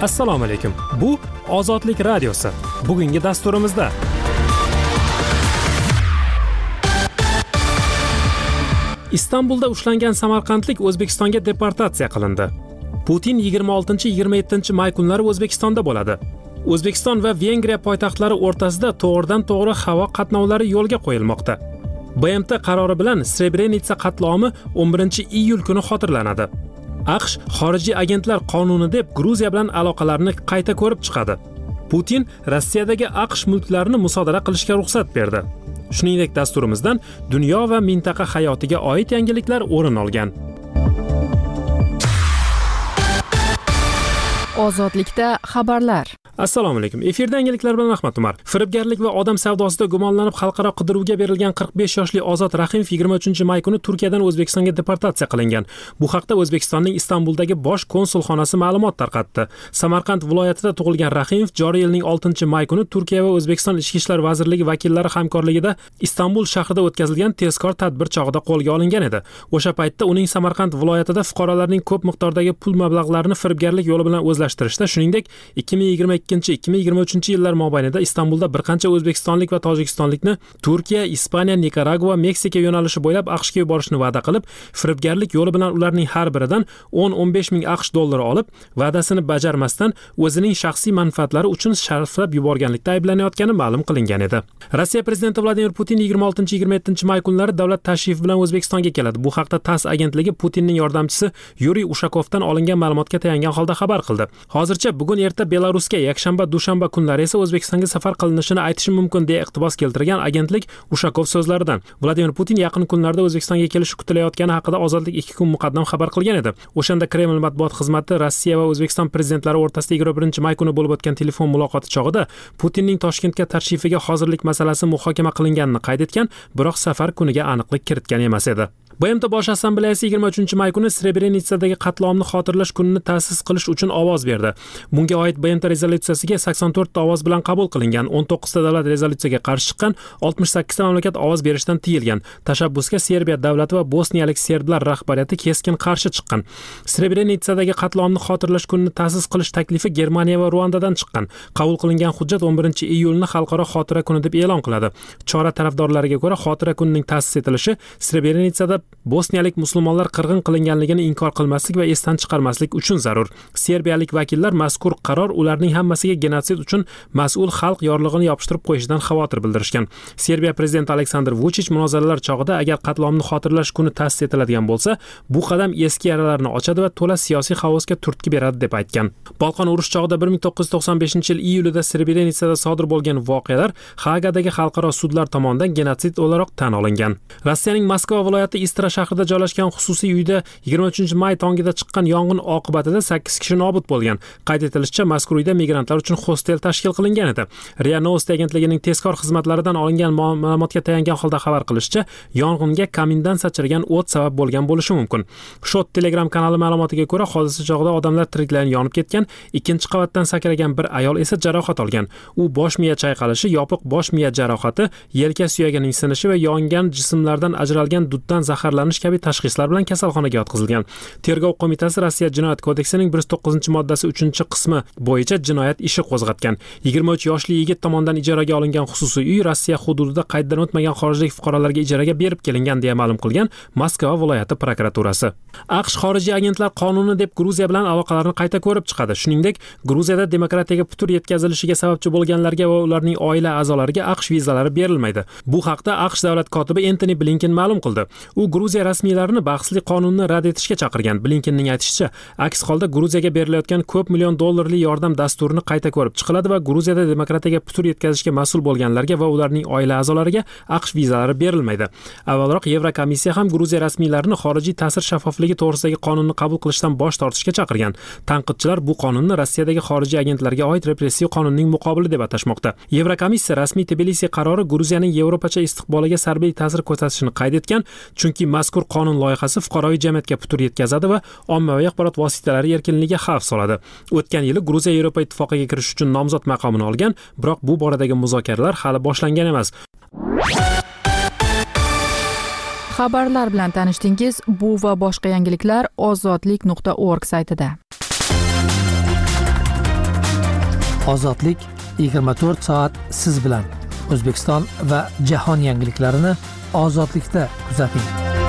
Assalomu alaykum. Bu Ozodlik radiosi. Bugungi dasturimizda Istanbulda ushlangan samarqandlik O'zbekistonga deportatsiya qilindi. Putin 26-27 may kunlari O'zbekistonda bo'ladi. O'zbekiston va Vengriya poytaxtlari o'rtasida to'g'ridan-to'g'ri havo qatnovlari yo'lga qo'yilmoqda. BMT qarori bilan Srebrenitsa qatlomi 11-iyul kuni xotirlanadi. AQSh xorijiy agentlar qonuni deb Gruziya bilan aloqalarni qayta ko'rib chiqadi. Putin Rossiyadagi AQSh mulklarini musodara qilishga ruxsat berdi. Shuningdek, dasturimizdan dunyo va mintaqa hayotiga oid yangiliklar o'rin olgan. Ozodlikda xabarlar. Assalomu alaykum. Efirda yangiliklar bilan Ahmad Umar. Firibgarlik va odam savdosida gumonlanib xalqaro qidiruvga berilgan 45 yoshli Ozod Rahimov 23 may kuni Turkiyadan O'zbekistonga deportatsiya qilingan. Bu haqda O'zbekistonning Istanbuldagi bosh konsulxonasi ma'lumot tarqatdi. Samarqand viloyatida tug'ilgan Rahimov joriy yilning 6-may kuni Turkiya va O'zbekiston Ichki ishlar vazirligi vakillari hamkorligida Istanbul shahrida o'tkazilgan tezkor tadbir chog'ida qo'lga olingan edi. O'sha paytda uning Samarqand viloyatida fuqarolarning ko'p miqdordagi pul mablag'larini firibgarlik yo'li bilan o'zlashtirishda, shuningdek 2022-2023 yillar mobaynida Istanbulda bir qancha o'zbekistonlik va tojikistonlikni Turkiya, Ispaniya, Nikaragua, Meksika yo'nalishi bo'ylab AQShga yuborishni va'da qilib, firibgarlik yo'li bilan ularning har biridan 10-15 ming AQSh dollari olib, va'dasini bajarmasdan o'zining shaxsiy manfaatlari uchun sarflab yuborganlikda ayblanayotgani ma'lum qilingan edi. Rossiya prezidenti Vladimir Putin 26-27 may kunlari davlat tashrifi bilan O'zbekistonga keladi. Bu haqda TASS agentligi Putinning yordamchisi Yuriy Ushakovdan olingan ma'lumotga tayangan holda xabar qildi. Hozircha bugun erta Belarusga, yakshanba, dushanba kunlari esa O'zbekistonga safar qilinishini aytishi mumkin deya iqtibos keltirgan agentlik Ushakov so'zlaridan. Vladimir Putin yaqin kunlarda O'zbekistonga kelishi kutilayotgani haqida Ozodlik 2 kun muqaddam xabar qilgan edi. O'shanda Kreml matbuot xizmati Rossiya va O'zbekiston prezidentlari o'rtasida 21-may kuni bo'lib o'tgan telefon muloqoti chog'ida Putinning Toshkentga tashrifiga hozirlik masalasi muhokama qilinganini qayd etgan, biroq safar kuniga aniqlik kiritgan emas edi. BMT Bosh Assambleyasi 23-may kuni Srebrenitsadagi qatlomni xotirlash kunini ta'sis qilish uchun ovoz berdi. Bunga oid BMT rezolyutsiyasiga 84 ta ovoz bilan qabul qilingan, 19 ta davlat rezolyutsiyaga qarshi chiqqan, 68 ta mamlakat ovoz berishdan tiyilgan. Tashabbusga Serbiya davlati va bosniyalik serblar rahbariyati keskin qarshi chiqqan. Srebrenitsadagi qatlomni xotirlash kunini ta'sis qilish taklifi Germaniya va Ruandadan chiqqan. Qabul qilingan hujjat 11-iyulni xalqaro xotira kuni deb e'lon qiladi. Chora tarafdorlariga ko'ra, xotira kunining ta'sis etilishi Srebrenitsada bosniyalik musulmonlar qirg'in qilinganligini inkor qilmaslik va esdan chiqarmaslik uchun zarur. Serbiyalik vakillar mazkur qaror ularning hammasiga genotsid uchun mas'ul xalq yorlig'ini yopishtirib qo'yishidan xavotir bildirishgan. Serbiya prezidenti Aleksandr Vuchich munozaralar chog'ida agar qatlomni xotirlash kuni ta'sis etiladigan bo'lsa, bu qadam eski yaralarni ochadi va to'la siyosiy xavosga turtki beradi deb aytgan. Balqon urush chog'ida 1995-yil iyulida Srebrenitsada sodir bo'lgan voqealar Haagadagi xalqaro sudlar tomonidan genotsid o'laroq tan olingan. Rossiyaning Moskva viloyati Istra shahrida joylashgan xususiy uyda 23-may tongida chiqqan yong'in oqibatida 8 kishi nobud bo'lgan. Qayd etilishicha, mazkur uyda migrantlar uchun hostel tashkil qilingan edi. RIA Novosti agentligining tezkor xizmatlaridan olingan ma'lumotga tayangan holda xabar qilishicha, yong'inga kamindan sachragan o't sabab bo'lgan bo'lishi mumkin. Shot Telegram kanali ma'lumotiga ko'ra, hodisa chog'ida odamlar tiriklayin yonib ketgan, ikkinchi qavatdan sakragan bir ayol esa jarohat olgan. U bosh miya chayqalishi, yopiq bosh miya jarohati, yelka suyagining sinishi va yongan jismlardan ajralgan duddan zaharlanish kabi tashxislar bilan kasalxonaga yotqizilgan. Tergov qo'mitasi Rossiya Jinoyat kodeksining 109-moddasi 3-qismi bo'yicha jinoyat ishi qo'zg'atgan. 23 yoshli yigit tomonidan ijaraga olingan xususiy uy Rossiya hududida qayddan o'tmagan xorijlik fuqarolarga ijaraga berib kelingan deya ma'lum qilgan Moskva viloyati prokuraturasi. AQSh xorijiy agentlar qonuni deb Gruziya bilan aloqalarni qayta ko'rib chiqadi. Shuningdek, Gruziyada demokratiyaga putur yetkazilishiga sababchi bo'lganlarga va ularning oila a'zolariga AQSh vizalari berilmaydi. Bu haqda AQSh davlat kotibi Antony Blinken ma'lum qildi. U Gruziya rasmiylarini bahsli qonunni rad etishga chaqirgan. Blinkenning aytishicha, aks holda Gruziyaga berilayotgan ko'p million dollarli yordam dasturini qayta ko'rib chiqiladi va Gruziyada demokratiyaga putur yetkazishga mas'ul bo'lganlarga va ularning oila a'zolariga AQSh vizalari berilmaydi. Avvalroq Yevrokomissiya ham Gruziya rasmiylarini xorijiy ta'sir shaffofligi to'g'risidagi qonunni qabul qilishdan bosh tortishga chaqirgan. Tanqidchilar bu qonunni Rossiyadagi xorijiy agentlarga oid repressiv qonunning muqobili deb atashmoqda. Yevrokomissiya rasmiy Tbilisi qarori Gruziyaning Yevropacha istiqboliga salbiy ta'sir ko'rsatishini qayd etgan, chunki mazkur qonun loyihasi fuqaroviy jamiyatga putur yetkazadi va ommaviy axborot vositalari erkinligiga xavf soladi. O'tgan yili Gruziya Yevropa ittifoqiga kirish uchun nomzod maqomini olgan, biroq bu boradagi muzokaralar hali boshlangan emas. Xabarlar bilan tanishdingiz. Bu va boshqa yangiliklar ozodlik.org saytida. Ozodlik 24 soat siz bilan. O'zbekiston va jahon yangiliklarini ozodlikda kuzating.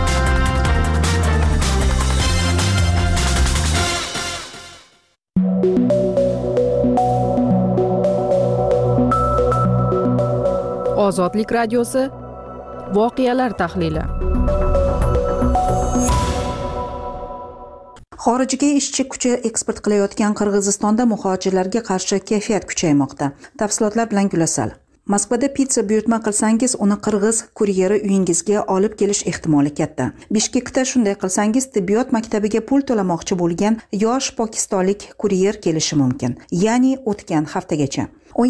Ozodlik radiosi voqealar tahlili. Xorijga ishchi kuchi eksport qilayotgan Qirg'izistonda muhojirlarga qarshi kayfiyat kuchaymoqda. Tafsilotlar bilan Gulasal. Moskvada pitsa buyurtma qilsangiz, uni qirg'iz kuryeri uyingizga olib kelish ehtimoli katta. Bishkekda shunday qilsangiz, tibbiyot maktabiga pul to'lamoqchi bo'lgan yosh pokistonlik kuryer kelishi mumkin. Ya'ni o'tgan haftagacha.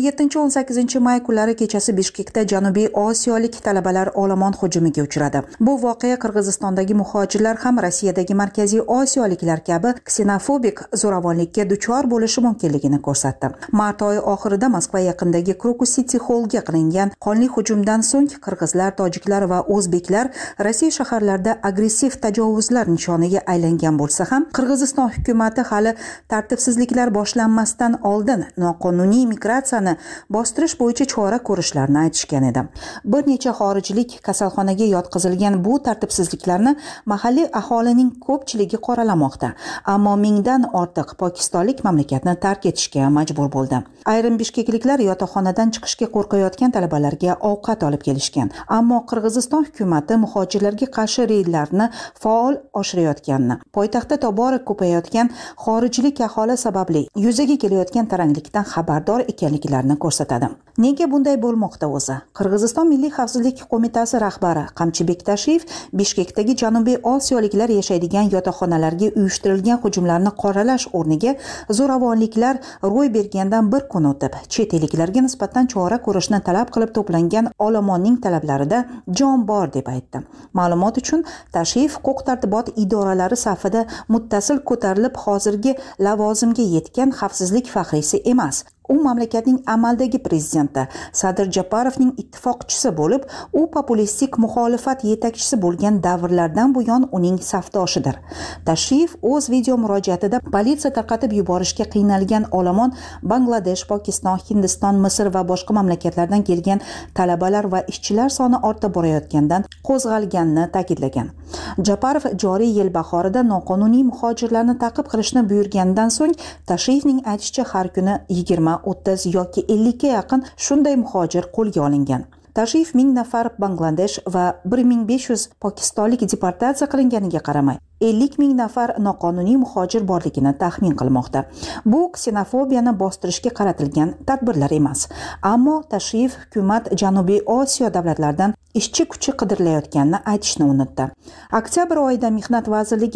17-18 may kunlari kechasi Bishkekda Janubiy Osiyolik talabalar olomon hujumiga uchradi. Bu voqea Qirg'izistondagi muhojirlar ham Rossiyadagi Markaziy Osiyoliklar kabi ksenofobik zo'ravonlikka duchor bo'lishi mumkinligini ko'rsatdi. Mart oyi oxirida Moskva yaqinidagi Krokus City Hallga qilingan qonli hujumdan so'ng qirg'izlar, tojiklar va o'zbeklar Rossiya shaharlarida agressiv tajovuzlar nishoniga aylangan bo'lsa ham, Qirg'iziston hukumatı hali tartibsizliklar boshlanmasdan oldin noqonuniy migratsiya bostirish bo'yicha chora ko'rishlarini aytishgan edi. Bir necha xorijlik kasalxonaga yotqizilgan bu tartibsizliklarni mahalliy aholining ko'pchiligi qoralamoqda. Ammo mingdan ortiq pokistonlik mamlakatni tark etishga majbur bo'ldi. Ayrim bishkekliklar yotoqxonadan chiqishga qo'rqayotgan talabalarga ovqat olib kelishgan. Ammo Qirg'iziston hukumatı muhojirlarga qarshi reydlarni faol oshirayotganini, poytaxtda tobora ko'payayotgan xorijlik aholi sababli yuzaga kelayotgan taranglikdan xabardor ekanligini ko'rsatadi. Nega bunday bo'lmoqda o'zi? Qirg'iziston Milliy xavfsizlik qo'mitasi rahbari Qamchibek Tashiyev Bishkekdagi Janubiy Osiyoliklar yashaydigan yotoqxonalarga uyushtirilgan hujumlarni qoralash o'rniga zo'ravonliklar ro'y bergandan bir kun o'tib, chet elliklarga nisbatan chora ko'rishni talab qilib to'plangan olomonning talablarida jon bor deb aytdi. Ma'lumot uchun, Tashiyev huquq-tartibot idoralari safida muttasil ko'tarilib hozirgi lavozimga yetgan xavfsizlik faxriysi emas. U mamlakatning amaldagi prezidenti Sadir Japarovning ittifoqchisi bo'lib, u populistik muxolifat yetakchisi bo'lgan davrlardan buyon uning safdoshidir. Tashiyev o'z video murojaatida politsiya tarqatib yuborishga qiynalgan olomon Bangladesh, Pokiston, Hindiston, Misr va boshqa mamlakatlardan kelgan talabalar va ishchilar soni ortib borayotgandan qo'zg'alganini ta'kidlagan. Japarov joriy yil bahorida noqonuniy muhojirlarni ta'qib qilishni buyurgandan so'ng, Tashiyevning aytishicha har kuni 20-30 yoki 50 ga yaqin shunday muhojir qo'lga olingan. Tashiyev 1000 nafar Bangladesh va 1500 pokistonlik deportatsiya qilinganiga qaramay, 50,000 nafar noqonuniy muhojir borligini taxmin qilmoqda. Bu ksenofobiyani bostirishga qaratilgan tadbirlar emas. Ammo Tashiyev hukumat Janubiy Osiyo davlatlaridan ishchi kuchi qidirilayotganini aytishni unutdi. Oktyabr oyida Mehnat vazirligi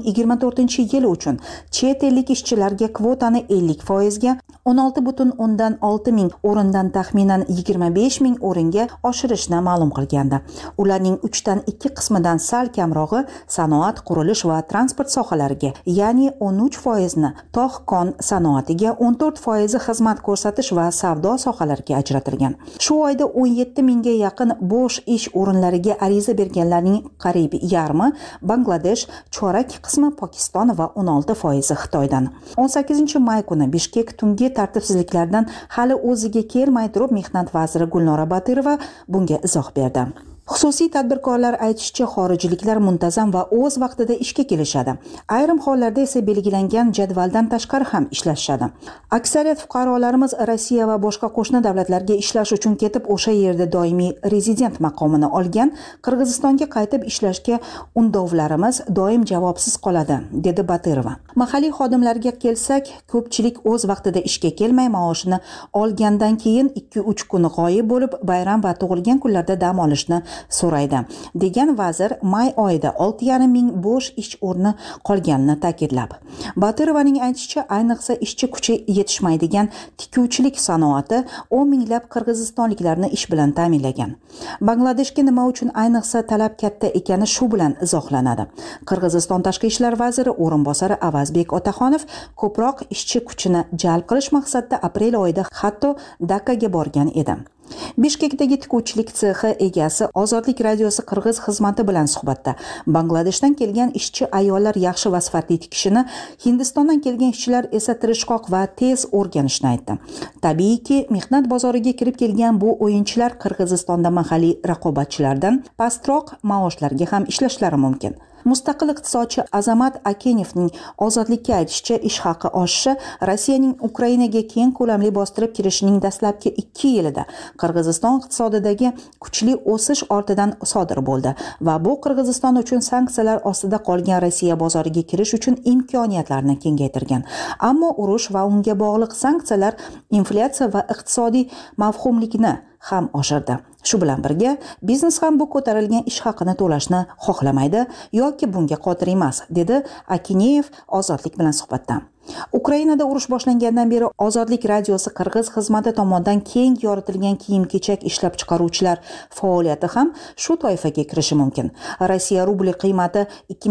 2024-yil uchun chet ellik ishchilarga kvotani 50% ga 16,6 ming o'rindan taxminan 25 ming o'ringa oshirishni ma'lum qilgandi. Ularning 3dan 2 qismidan sal kamrog'i sanoat, qurilish va transport sohalariga, ya'ni 13% ni tog'-kon sanoatiga, 14% xizmat ko'rsatish va savdo sohalariga ajratilgan. Shu oyda 17 mingga yaqin bo'sh ish o'rinlariga ariza berganlarning qariyb yarmi Bangladesh, chorak qismi Pokiston va 16% Xitoydan. 18 may kuni Bishkek tungi tartibsizliklardan hali o'ziga kelmay turib Mehnat vaziri Gulnora Batirova bunga izoh berdi. Xususiy tadbirkorlar aytishicha, xorijliklar muntazam va o'z vaqtida ishga kelishadi. Ayrim hollarda esa belgilangan jadvaldan tashqari ham ishlashadi. Aksariyat fuqarolarimiz Rossiya va boshqa qo'shni davlatlarga ishlash uchun ketib, o'sha yerda doimiy rezident maqomini olgan, Qirg'izistonga qaytib ishlashga undovlarimiz doim javobsiz qoladi, dedi Batirova. Mahalliy xodimlarga kelsak, ko'pchilik o'z vaqtida ishga kelmay, maoshini olgandan keyin 2-3 kun g'oyib bo'lib, bayram va tug'ilgan kunlarda dam olishni so'raydi, degan vazir may oyida 6,5 ming bo'sh ish o'rni qolganini ta'kidlab. Batirovaning aytishicha, ayniqsa ishchi kuchi yetishmaydigan tikuvchilik sanoati 10 minglab qirg'izistonliklarni ish bilan ta'minlagan. Bangladeshga nima uchun ayniqsa talab katta ekani shu bilan izohlanadi. Qirg'iziston tashqi ishlar vaziri o'rinbosari Avazbek Otaxonov ko'proq ishchi kuchini jalb qilish maqsadida aprel oyida hatto Dakkaga borgan edi. Bishkekdagi tikuvchilik sexi egasi Ozodlik radiosi qirg'iz xizmati bilan suhbatda Bangladeshdan kelgan ishchi ayollar yaxshi va sifatli tikishini, Hindistondan kelgan ishchilar esa tirishqoq va tez o'rganishni aytdi. Tabiiyki, mehnat bozoriga kirib kelgan bu o'yinchilar Qirg'izistonda mahalliy raqobatchilardan pastroq maoshlarga ham ishlashlari mumkin. Mustaqil iqtisodchi Azamat Akenevning Ozodlikka aytishicha, ish haqi oshishi Rossiyaning Ukrainaga keng ko'lamli bostirib kirishining dastlabki 2 yilida Qirg'iziston iqtisodidagi kuchli o'sish ortidan sodir bo'ldi va bu Qirg'iziston uchun sanksiyalar ostida qolgan Rossiya bozoriga kirish uchun imkoniyatlarni kengaytirgan. Ammo urush va unga bog'liq sanksiyalar inflyatsiya va iqtisodiy mavhumlikni ham oshirdi. Shu bilan birga, biznes ham bu ko'tarilgan ish haqini to'lashni xohlamaydi yoki bunga qodir emas, dedi Akineyev Ozodlik bilan suhbatda. Ukrainada urush boshlangandan beri Ozodlik radiosi qirg'iz xizmati tomonidan keng yoritilgan kiyim-kechak ishlab chiqaruvchilar faoliyati ham shu toifaga kirishi mumkin. Rossiya rubli qiymati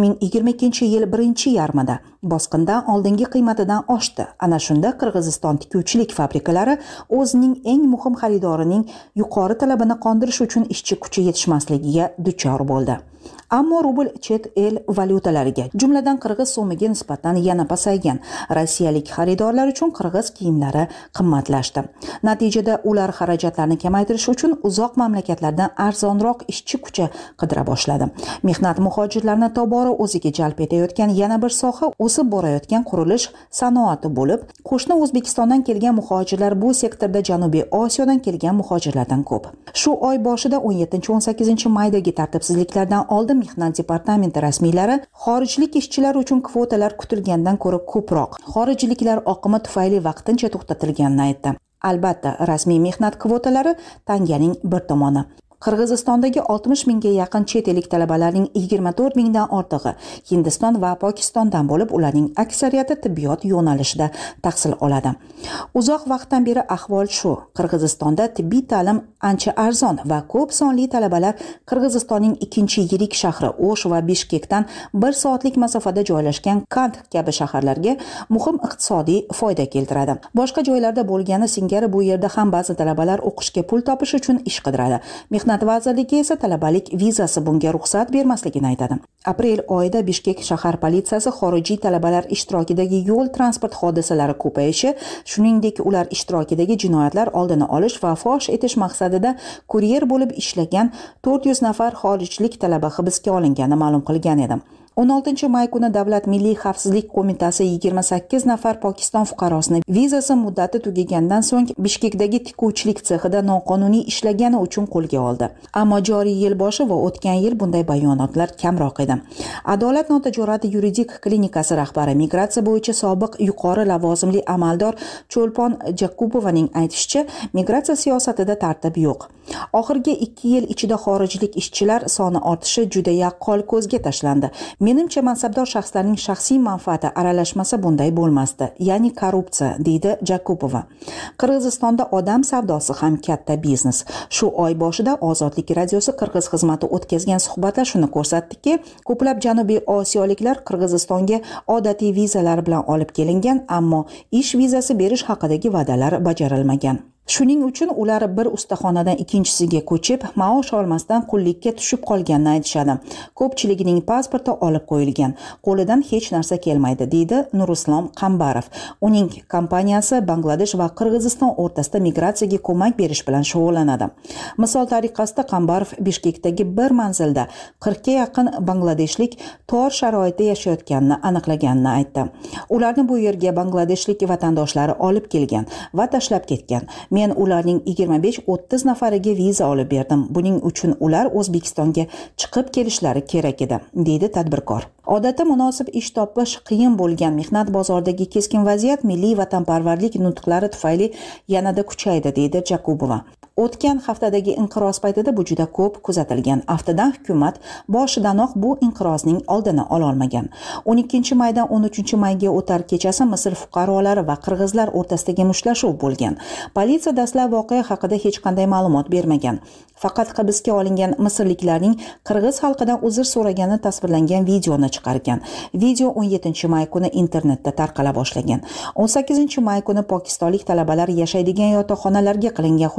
2022-yil birinchi yarmida bosqindan oldingi qiymatidan oshdi. Ana shunda Qirg'iziston tikuvchilik fabrikalari o'zining eng muhim xaridorining yuqori talabini qondirish uchun ishchi kuchi yetishmasligiga duchor bo'ldi. Ammo rubl chet el valyutalariga, jumladan qirg'iz so'miga nisbatan yana pasaygan. Rossiyalik xaridorlar uchun qirg'iz kiyimlari qimmatlashdi. Natijada ular xarajatlarni kamaytirish uchun uzoq mamlakatlardan arzonroq ishchi kuchi qidira boshladi. Mehnat muhojirlarini tobora o'ziga jalb etayotgan yana bir soha o'sib borayotgan qurilish sanoati bo'lib, qo'shni O'zbekistondan kelgan muhojirlar bu sektorda Janubiy Osiyodan kelgan muhojirlardan ko'p. Shu oy boshida 17-18 maydagi tartibsizliklardan oldin Mehnat departamenti rasmiylari xorijlik ishchilar uchun kvotalar kutilgandan ko'ra ko'proq xorijliklar oqimi tufayli vaqtincha to'xtatilganini aytdi. Albatta, rasmiy mehnat kvotalari tanganing bir tomoni. Qirg'izistondagi 60 mingga yaqin chet ellik talabalarning 24 mingdan ortig'i Hindiston va Pokistondan bo'lib, ularning aksariyati tibbiyot yo'nalishida tahsil oladi. Uzoq vaqtdan beri ahvol shu. Qirg'izistonda tibbiy ta'lim ancha arzon va ko'p sonli talabalar Qirg'izistonning ikkinchi yirik shahri O'sh va Bishkekdan 1 soatlik masofada joylashgan Kant kabi shaharlarga muhim iqtisodiy foyda keltiradi. Boshqa joylarda bo'lgani singari bu yerda ham ba'zi talabalar o'qishga pul topish uchun ish qidiradi. Mehnat vazirligi esa talabalik vizasi bunga ruxsat bermasligini aytadi. Aprel oyida Bishkek shahar politsiyasi xorijiy talabalar ishtirokidagi yo'l transport hodisalari ko'payishi, shuningdek ular ishtirokidagi jinoyatlar oldini olish va fosh etish maqsadida kuryer bo'lib ishlagan 400 nafar xorijlik talaba hibsga olingani ma'lum qilgan edi. 16 may kuni Davlat Milliy xavfsizlik qo'mitasi 28 nafar Pokiston fuqarosini vizasi muddati tugagandan so'ng Bishkekdagi tikuvchilik sexida noqonuniy ishlagani uchun qo'lga oldi. Ammo joriy yil boshi va o'tgan yil bunday bayonotlar kamroq edi. Adolat notajorati yuridik klinikasi rahbari, migratsiya bo'yicha sobiq yuqori lavozimli amaldor Cho'lpon Jakubovaning aytishicha, migratsiya siyosatida tartib yo'q. Oxirgi 2 yil ichida xorijlik ishchilar soni ortishi juda yaqqol ko'zga tashlandi. Menimcha mansabdor shaxslarning shaxsiy manfaati aralashmasa bunday bo'lmasdi, ya'ni korrupsiya, deydi Jakubova. Qirg'izistonda odam savdosi ham katta biznes. Shu oy boshida Ozodlik radiosi qirg'iz xizmati o'tkazgan suhbatlar shuni ko'rsatdiki, ko'plab Janubiy Osiyoliklar Qirg'izistonga odatiy vizalar bilan olib kelingan, ammo ish vizasi berish haqidagi va'dalar bajarilmagan. Shuning uchun ular bir ustaxonadan ikkinchisiga ko'chib, maosh olmasdan qullikka tushib qolganini aytishadi. Ko'pchiligining pasporti olib qo'yilgan, qo'lidan hech narsa kelmaydi, deydi Nuruslom Qambarov. Uning kompaniyasi Bangladesh va Qirg'iziston o'rtasida migratsiyaga ko'mak berish bilan shug'ullanadi. Misol tariqasida Qambarov Bishkekdagi bir manzilda 40 ga yaqin bangladeshlik tor sharoitda yashayotganini aniqlaganini aytdi. Ularni bu yerga bangladeshlik vatandoshlari olib kelgan va tashlab ketgan. Men ularning 25-30 nafariga viza olib berdim. Buning uchun ular O'zbekistonga chiqib kelishlari kerak edi, deydi tadbirkor. Odatda munosib ish topish qiyin bo'lgan mehnat bozoridagi keskin vaziyat milliy vatanparvarlik nutqlari tufayli yanada kuchaydi, deydi Jakubova. O'tgan haftadagi inqiroz paytida bu juda ko'p kuzatilgan. Aftidan hukumat boshidanoq bu inqirozning oldini ola olmagan. 12 maydan 13 mayga o'tar kechasi Misr fuqarolari va qirg'izlar o'rtasidagi mushtlashuv bo'lgan. Politsiya dastlab voqea haqida hech qanday ma'lumot bermagan. Faqat hibsga olingan misrliklarning qirg'iz xalqidan uzr so'ragani tasvirlangan videoni chiqargan. Video 17 may kuni internetda tarqala boshlagan. 18 may kuni pokistonlik talabalar yashaydigan yotoqxonalarga qilingan hujumdan so'ng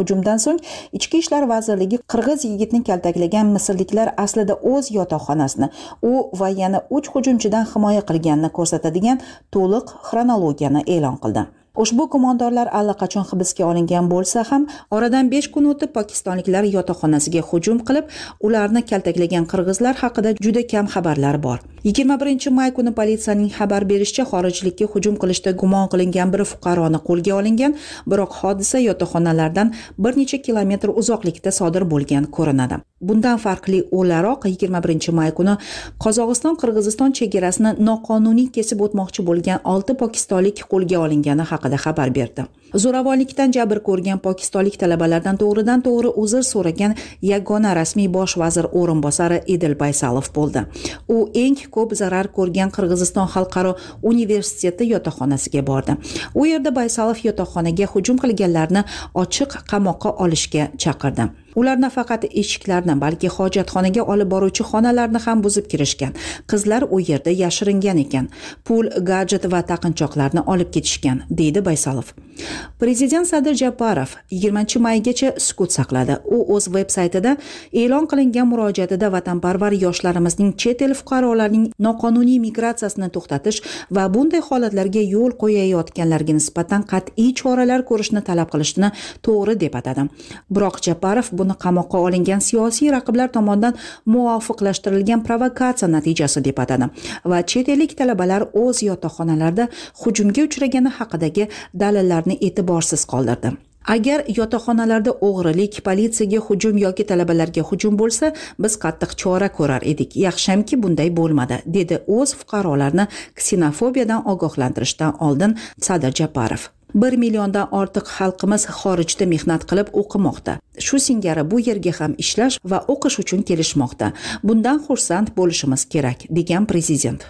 so'ng Ichki ishlar vazirligi qirg'iz yigitni kaltaklagan misrliklar aslida o'z yotoqxonasini u va yana 3 hujumchidan himoya qilganini ko'rsatadigan to'liq xronologiyani e'lon qildi. Ushbu gumondorlar allaqachon hibsga olingan bo'lsa ham, oradan 5 kun o'tib pokistonliklar yotoqxonasiga hujum qilib, ularni kaltaklagan qirg'izlar haqida juda kam xabarlar bor. 21-may kuni politsiyaning xabar berishicha, xorijlikka hujum qilishda gumon qilingan bir fuqaroni qo'lga olingan, biroq hodisa yotoqxonalardan bir necha kilometr uzoqlikda sodir bo'lgan ko'rinadi. Bundan farqli o'laroq 21-may kuni Qozog'iston-Qirg'iziston chegarasini noqonuniy kesib o'tmoqchi bo'lgan 6 pokistonlik qo'lga olingani haqida xabar berdi. Zo'ravonlikdan jabr ko'rgan pokistonlik talabalardan to'g'ridan-to'g'ri uzr so'ragan yagona rasmiy bosh vazir o'rinbosari Edil Baysalov bo'ldi. U eng ko'p zarar ko'rgan Qirg'iziston xalqaro universiteti yotoqxonasiga bordi. U yerda Baysalov yotoqxonaga hujum qilganlarni ochiq qamoqqa olishga chaqirdi. Ular nafaqat eshiklarni, balki hojatxonaga olib boruvchi xonalarni ham buzib kirishgan. Qizlar u yerda yashiringan ekan. Pul, gadjet va taqinchoqlarni olib ketishgan, deydi Baysalov. Prezident Sadir Japarov 20-maygacha sukut saqladi. U o'z veb-saytida e'lon qilingan murojaatida vatanparvar yoshlarimizning chet el fuqarolarining noqonuniy migratsiyasini to'xtatish va bunday holatlarga yo'l qo'yayotganlarga nisbatan qat'iy choralar ko'rishni talab qilishni to'g'ri deb atadi. Biroq Japarov buni qamoqqa olingan siyosiy raqiblar tomonidan muvofiqlashtirilgan provokatsiya natijasi deb atadi va chet ellik talabalar o'z yotoqxonalarida hujumga uchragani haqidagi dalillarni e'tiborsiz qoldirdi. Agar yotoqxonalarda o'g'rilik, politsiyaga hujum yoki talabalarga hujum bo'lsa, biz qattiq chora ko'rar edik. Yaxshamki bunday bo'lmadi, dedi o'z fuqarolarni ksenofobiyadan ogohlantirishdan oldin Sadir Japarov. 1 milliondan ortiq xalqimiz xorijda mehnat qilib o'qimoqda. Shu singari bu yerga ham ishlash va o'qish uchun kelishmoqda. Bundan xursand bo'lishimiz kerak, degan prezident.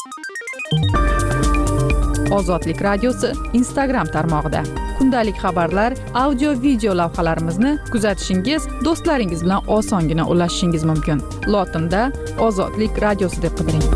Ozodlik radiosi Instagram tarmog'ida kundalik xabarlar, audio, video lavhalarimizni kuzatishingiz, do'stlaringiz bilan osongina ulashishingiz mumkin. Lotinda Ozodlik radiosi deb qidiring.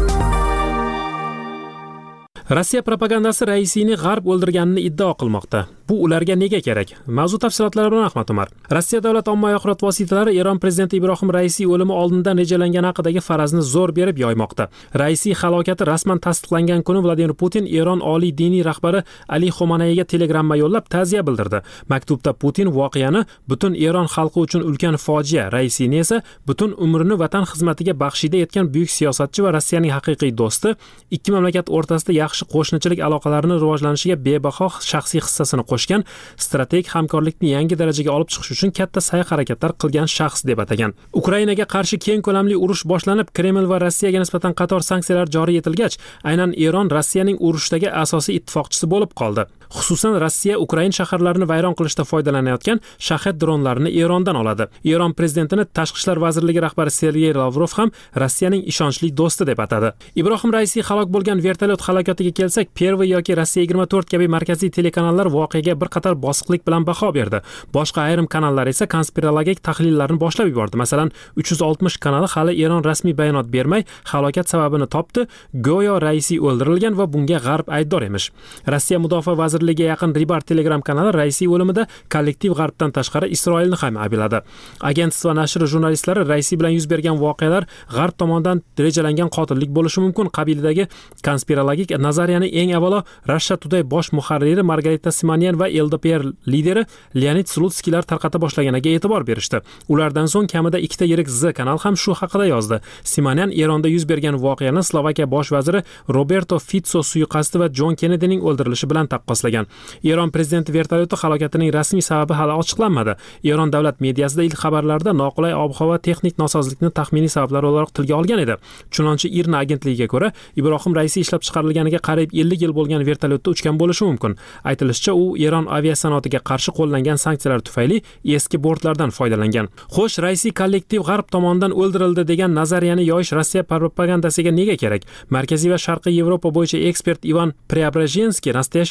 Rossiya propagandasi Raisiyni G'arb o'ldirganini iddao qilmoqda. Bu ularga nega kerak? Mavzu tafsilotlari bilan Ahmad Umar. Rossiya davlat ommaviy axborot vositalari Eron prezidenti Ibrohim Raisiy o'limi oldindan rejalangani haqidagi farazni zo'r berib yoymoqda. Raisiy halokati rasman tasdiqlangan kuni Vladimir Putin Eron oliy diniy rahbari Ali Xomanayga telegramma yo'llab ta'ziya bildirdi. Maktubda Putin voqeani butun Eron xalqi uchun ulkan fojia, Raisiyni esa butun umrini vatan xizmatiga baxshida etgan buyuk siyosatchi va Rossiyaning haqiqiy do'sti, ikki mamlakat o'rtasida yaxshi qo'shnichilik aloqalarini rivojlanishiga bebaho shaxsiy hissasini qo'shgan, strategik hamkorlikni yangi darajaga olib chiqish uchun katta sa'y-harakatlar qilgan shaxs deb atagan. Ukrainaga qarshi keng ko'lamli urush boshlanib, Kreml va Rossiyaga nisbatan qator sanksiyalar joriy etilgach, aynan Eron Rossiyaning urushdagi asosiy ittifoqchisi bo'lib qoldi. Xususan Rossiya Ukraina shaharlarini vayron qilishda foydalanayotgan Shahed dronlarini Erondan oladi. Eron prezidentini Tashqi ishlar vazirligi rahbari Sergey Lavrov ham Rossiyaning ishonchli do'sti deb atadi. Ibrohim Raisiy halok bo'lgan vertolyot halokatiga kelsak, Perva yoki Rossiya 24 kabi markaziy telekanallar voqeaga bir qator bosiqlik bilan baho berdi. Boshqa ayrim kanallar esa konspirologik tahlillarni boshlab yubordi. Masalan, 360 kanali hali Eron rasmiy bayonot bermay halokat sababini topdi. Go'yo Raisiy o'ldirilgan va bunga G'arb aybdor emish. Rossiya mudofaa vazirligiga yaqin Ribar Telegram kanali Raisiy o'limida kollektiv G'arbdan tashqari Isroilni ham aybladi. Agentство nashri jurnalistlari Raisiy bilan yuz bergan voqealar G'arb tomonidan rejalangan qotillik bo'lishi mumkin qabilidagi konspirologik nazariyani eng avvalo Russia Today bosh muharriri Margarita Simonyan va LDPR lideri Leonid Slutskiylar tarqata boshlaganiga e'tibor berishdi. Ulardan so'ng kamida ikkita yirik Z kanal ham shu haqida yozdi. Simonyan Eronda yuz bergan voqeani Slovakiya bosh vaziri Roberto Fico suiqasdi va John Kennedyning o'ldirilishi bilan taqqoslagan. Eron prezidenti vertolyoti halokatining rasmiy sababi hali ochiqlanmadi. Eron davlat mediasida ilk xabarlarda noqulay ob-havo texnik nosozlikni taxminiy sabablar olarak tilga olgan edi. Chunonchi IRNA agentligiga ko'ra, Ibrohim Raisiy ishlab chiqarilganiga qariyb 50 yil bo'lgan vertolyotda uchgan bo'lishi mumkin. Aytilishicha, u Eron aviasanoatiga qarshi qo'llangan sanksiyalar tufayli eski bortlardan foydalangan. Xo'sh, Raisiy kollektiv G'arb tomonidan o'ldirildi degan nazariyani yoyish Rossiya propagandasiga nega kerak? Markaziy va Sharqiy Yevropa bo'yicha ekspert Ivan Preobrazhenskiy Nastoящее время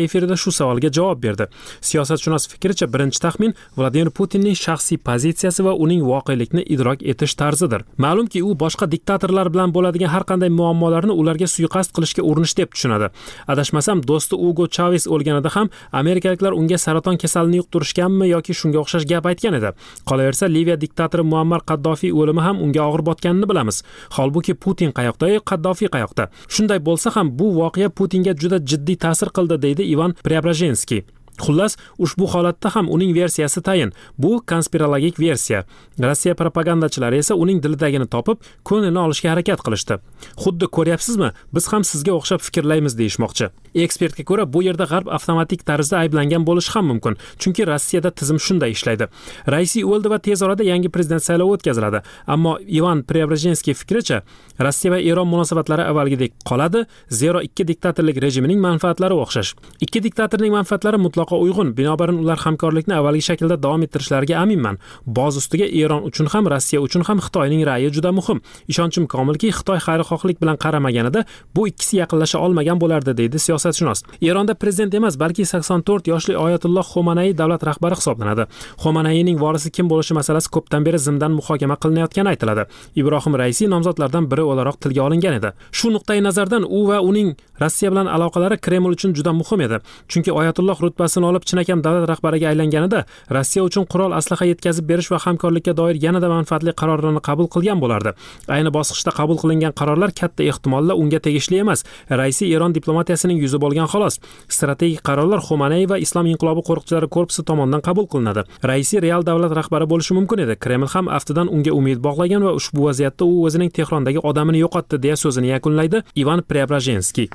efirida shu savolga javob berdi. Siyosatshunos fikricha, birinchi taxmin Vladimir Putinning shaxsiy pozitsiyasi va uning voqelikni idrok etish tarzidir. Ma'lumki, u boshqa diktatorlar bilan bo'ladigan har qanday muammolarni ularga suiqasd qilishga urinish deb tushunadi. Adashmasam, do'sti Hugo Chavez o'lganida ham amerikaliklar unga saraton kasalini yuqtirishganmi yoki shunga o'xshash gap aytgan edi. Qolaversa, Liviya diktatori Muammar Qaddofiy o'limi ham unga og'ir botganini bilamiz. Holbuki Putin qayoqda, Qaddofiy qayoqda? Shunday bo'lsa ham bu voqea Putinga juda jiddiy ta'sir qildi, deydi Ivan Preobrazhenskiy. Xullas, ushbu holatda ham uning versiyasi tayin. Bu konspirologik versiya. Rossiya propagandachilari esa uning dilidagini topib, ko'nglini olishga harakat qilishdi. Xuddi ko'ryapsizmi, biz ham sizga o'xshab fikrlaymiz deyishmoqchi. Ekspertga ko'ra, bu yerda G'arb avtomatik tarzda ayblangan bo'lishi ham mumkin, chunki Rossiyada tizim shunday ishlaydi. Raisi o'ldi va tez orada yangi prezident saylovi o'tkaziladi. Ammo Ivan Preobrazhenskiy fikricha, Rossiya va Eron munosabatlari avvalgidek qoladi, zero ikki diktatorlik rejimining manfaatlari o'xshash. Ikki diktatorning manfaatlari mutlaqo uyg'un, binobarin ular hamkorlikni avvalgi shaklda davom ettirishlariga aminman. Boz ustiga Eron uchun ham, Rossiya uchun ham Xitoyning ra'yi juda muhim. Ishonchim komilki, Xitoy xayrixohlik bilan qaramaganida bu ikkisi yaqinlasha olmagan bo'lardi, deydi siyosatshunos. Eronda prezident emas, balki 84 yoshli Oyatulloh Xomanaiy davlat rahbari hisoblanadi. Xomanaiiyning vorisi kim bo'lishi masalasi ko'pdan beri zimdan muhokama qilinayotgani aytiladi. Ibrohim Raisi nomzodlardan biri o'laroq tilga olingan edi. Shu nuqtai nazardan u va uning Rossiya bilan aloqalari Kreml uchun juda muhim edi. Chunki Oyatulloh rutbasini olib chinakam davlat rahbariga aylanganida Rossiya uchun qurol aslaha yetkazib berish va hamkorlikka doir yanada manfaatli qarorlarni qabul qilgan bo'lardi. Ayni bosqichda qabul qilingan qarorlar katta ehtimolda unga tegishli emas. Raisi Eron diplomatiyasining yuzi bo'lgan xolos. Strategik qarorlar Xomanaiy va Islom inqilobi qo'riqchilari korpusi tomonidan qabul qilinadi. Raisi real davlat rahbari bo'lishi mumkin edi. Kreml ham aftidan unga umid bog'lagan va ushbu vaziyatda u o'zining Tehrondagi odamini yo'qotdi, deya so'zini yakunlaydi Ivan Preobrazhenskiy.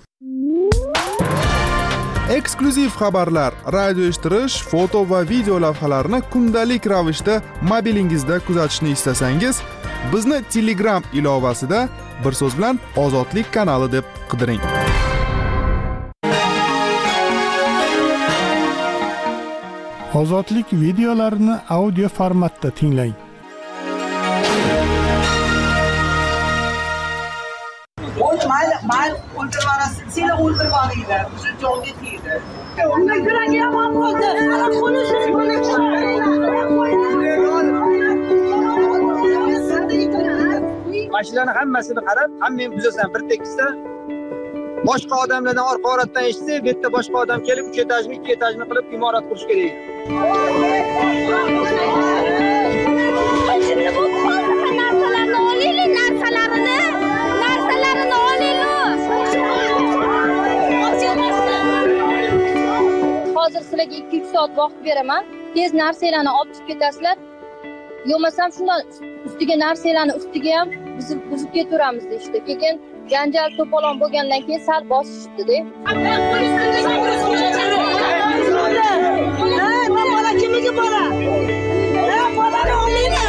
Eksklyuziv xabarlar, radio eshittirish, foto va video lavhalarni kundalik ravishda mobilingizda kuzatishni istasangiz, bizni Telegram ilovasida bir so'z bilan Ozodlik kanali deb qidiring. Ozodlik videolarini audio formatda tinglang. Mal o'ldirvarasiz, seni o'ldirvaringlar, shu jonga tegdi. Unga yuragi yomon bo'ldi. Mashinalarning hammasini qarab, hamma buzasan bir tekisda. Boshqa odamlardan orqa oratdan eshitsa, bu yerda boshqa odam kelib 3 etajmi, 2 etajmi qilib imorat qurish kerak. Şimdi bu narsalarni olaylik, narsalarini hozir sizlarga 2-3 soat vaqt beraman. Tez narsalarni olib chiqib ketasizlar. Yo'masam shundan ustiga narsalarni ustiga ham buzib ketaveramiz deydi. Keyin janjal to'polon bo'lgandan keyin sal bosishdi-da. Men bola kimiga bola? Bolani olaymi?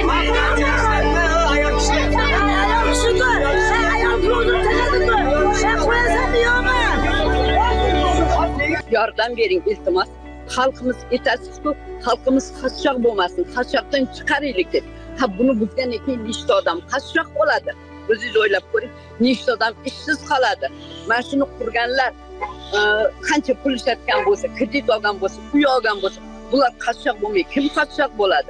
Ayol kishi. Ayol kishi-ku. Ayol ko'rdim tegadi-ku. Sen qo'yasan yo'qmi? Yordam bering iltimos. Xalqimiz yetarsiz-ku, xalqimiz qashshoq bo'lmasin, qashshoqdan chiqaraylik deb. Ha, buni buzgandan keyin nechta odam qashshoq bo'ladi? O'zingiz o'ylab ko'ring, nechta odam ishsiz qoladi. Mana shuni qurganlar qancha pul ishlatgan bo'lsa, kredit olgan bo'lsa, uy olgan bo'lsa, bular qashshoq bo'lmay, kim qashshoq bo'ladi?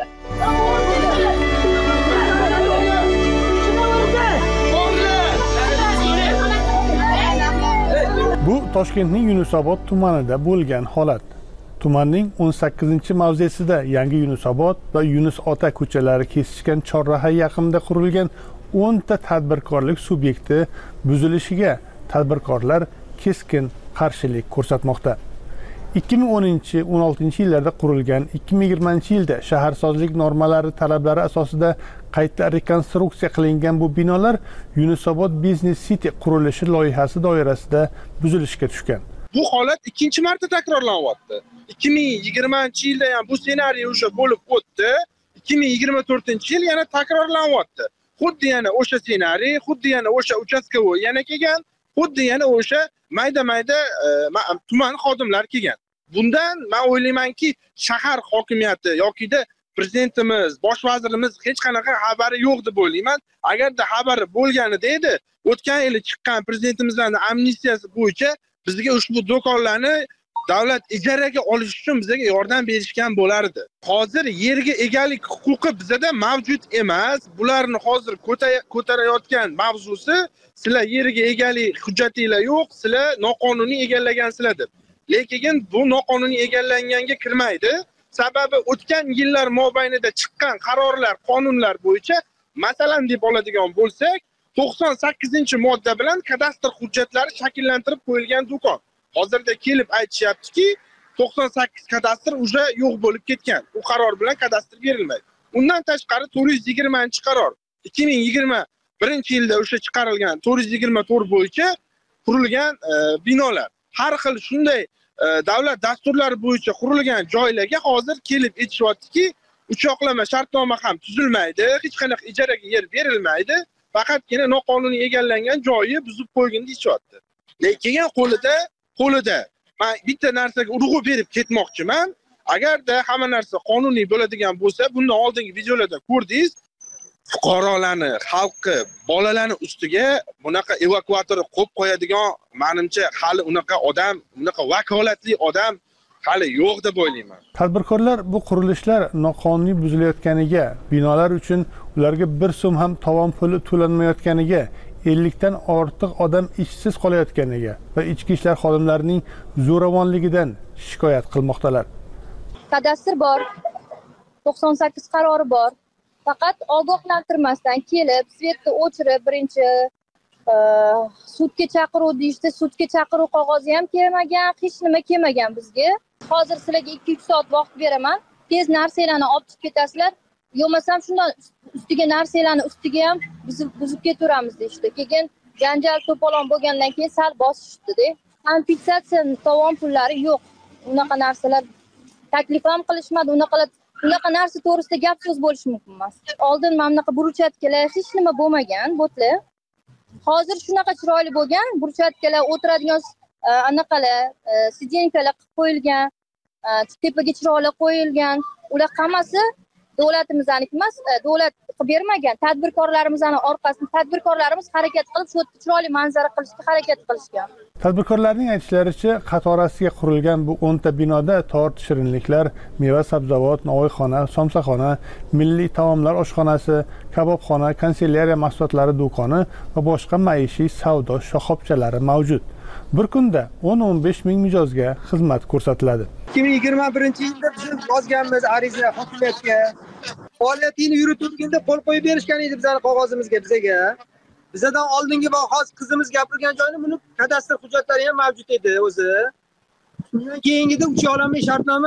Bu Toshkentning Yunusobod tumanida bo'lgan holat. Tumanning 18-mavzesida Yangi Yunusobod va Yunus Ota ko'chalari kesishgan chorraha yaqinida qurilgan 10 ta tadbirkorlik subyekti buzilishiga tadbirkorlar keskin qarshilik ko'rsatmoqda. 2010-16 yillarda qurilgan, 2020-yilda shaharsozlik normalari talablari asosida qayta rekonstruksiya qilingan bu binolar Yunusobod Business City qurilishi loyihasi doirasida buzilishga tushgan. Bu holat ikkinchi marta takrorlanyapti. 2020-yilda ham bu ssenariy o'sha bo'lib o'tdi. 2024-yil yana takrorlanyapti. Xuddi yana o'sha ssenariy, xuddi yana o'sha uchastkovoy yana kelgan, xuddi yana o'sha mayda-mayda tuman xodimlar kelgan. Bundan men o'ylaymanki, shahar hokimiyati yoki-da prezidentimiz, bosh vazirimiz hech qanaqa xabari yo'q deb o'ylayman. Agarda xabari bo'lganida edi, o'tgan yili chiqqan prezidentimizning amnistiyasi bo'yicha bizga ushbu do'konlarni davlat ijaraga olish uchun bizga yordam berishgan bo'lardi. Hozir yerga egalik huquqi bizda mavjud emas. Bularni hozir ko'tarayotgan mavzusi sizlar yerga egalik hujjatinglar yo'q, sizlar noqonuniy egallagansizlar deb. Lekin bu noqonuniy egallanganga kirmaydi. Sababi o'tgan yillar mobaynida chiqqan qarorlar, qonunlar bo'yicha masalan deb oladigan bo'lsak, 98-modda bilan kadastr hujjatlari shakllantirib qo'yilgan do'kon. Hozirda kelib aytishyaptiki, 98 kadastr уже yo'q bo'lib ketgan. U qaror bilan kadastr berilmaydi. Undan tashqari 420-qaror 2021-yilda o'sha chiqarilgan 424 bo'yicha qurilgan binolar. Har xil shunday davlat dasturlari bo'yicha qurilgan joylarga hozir kelib aytishyaptiki, uchoqlama shartnoma ham tuzilmaydi, hech qanaqa ijaraga yer berilmaydi, faqatgina noqonuniy egallangan joyi buzib qo'ygan deyapti. Lekin qo'lida men bitta narsaga urg'u berib ketmoqchiman. Agarda hamma narsa qonuniy bo'ladigan bo'lsa, bundan oldingi videolarda ko'rdingiz, fuqarolarni, xalqni, bolalarni ustiga bunaqa evakuator qo'yib qo'yadigan, menimcha hali unaqa odam, unaqa vakolatli odam hali yo'q deb o'ylayman. Tadbirkorlar bu qurilishlar noqonuniy buzilayotganiga, binolar uchun ularga 1 so'm ham tovon puli to'lanmayotganiga, 50 dan ortiq odam ishsiz qolayotganiga va ichki ishlar xodimlarining zo'ravonligidan shikoyat qilmoqdalar. Kadastr bor, 98 qarori bor. Faqat ogohlantirmasdan kelib, svetni o'chirib, birinchi sudga chaqiruv deyishdi, sudga chaqiruv qog'ozi ham kelmagan, hech nima kelmagan bizga. Hozir sizlarga 2-3 soat vaqt beraman. Tez narsalarni olib chiqib ketasizlar. Yo'masam shundan ustiga narsalarni ustiga ham buzib ketaveramiz deyishdi. Keyin janjal to'polon bo'lgandan keyin sal bosishdi-da. Kompensatsiya tovon pullari yo'q. Unaqa narsalar taklif ham qilishmadi, unaqa narsa to'g'risida gap so'z bo'lish mumkin emas. Oldin mana bunaqa burchatkalar hech nima bo'lmagan, botlar. Hozir shunaqa chiroyli bo'lgan, burchatkalar o'tiradigan anaqalar, sidenkalar qilib qo'yilgan, tepaga chiroqlar qo'yilgan. Ular hammasi davlatimizning emas, davlat qilib bermagan. Tadbirkorlarimizning orqasida tadbirkorlarimiz harakat qilib, shu chiroyli manzara qilishga harakat qilishgan. Tadbirkorlarning aytishlaricha, qatorasiga qurilgan bu 10 ta binoda tort, shirinliklar, meva sabzavot, novvoyxona, somsaxona, milliy taomlar oshxonasi, kabobxona, kanselyariya mahsulotlari do'koni va boshqa maishiy savdo shoxobchalari mavjud. Bir kunda 10-15 ming mijozga xizmat ko'rsatiladi. 2021-yilda biz yozganmiz ariza hokimiyatga. Faoliyatini yuritganda qo'l qo'yib berishgan edi bizning qog'ozimizga bizga. Bizdan oldingi hozir qizimiz gapirgan joyni buni kadastr hujjatlari ham mavjud edi o'zi. Undan keyingida uchoqlama shartnoma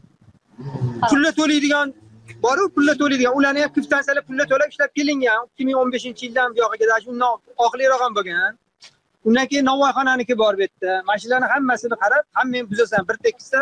pulli to'laydigan bor-ku, pulli to'laydigan. Ularni ham kvitansiyalar pulli to'lab ishlab kelingan. 2015-yildan buyog'iga undan oxirroq ham bo'lgan. Undan keyin Navoiyxonaniki bor bu yerda. Mashinalarning hammasini qarab, hamma buzasan bir tekisda.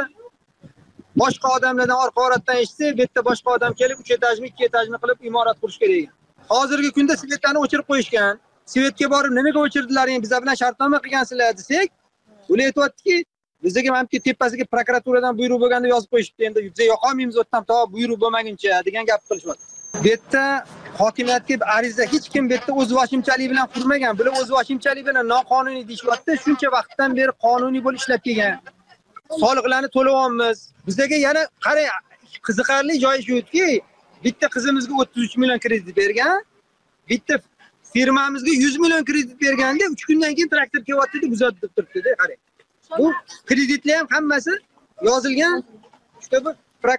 Boshqa odamlardan orqa oratdan eshitsa, bu yerda boshqa odam kelib 3 etajmi, 2 etajmi qilib imorat qurish kerak ekan. Hozirgi kunda svetlarni o'chirib qo'yishgan. Svetga borib nimaga o'chirdilaring, bizlar bilan shartnoma qilgansizlar desak, ular aytayaptiki, bizga ham tepasiga prokuraturadan buyruq bo'lganda yozib qo'yishibdi. Endi biz yoqolmaymiz o'tdan to buyruq bo'lmaguncha degan gap qilishyapti. Bu yerda hokimiyatga ariza hech kim bu yerda o'z vashimchalik bilan qurmagan. Bular o'z vashimchalik bilan noqonuniy deyishyapti. Shuncha vaqtdan beri qonuniy bo'lib ishlab kelgan. Soliqlarni to'layapmiz. Bizga yana qarang, qiziqarli joyi shuki, bitta qizimizga 33 million kredit bergan, bitta firmamizga 100 million kredit berganda 3 kundan keyin traktor kelyapti deb uzatib turibdi-da, qarang. Bu kreditlar ham hammasi yozilgan. Işte bu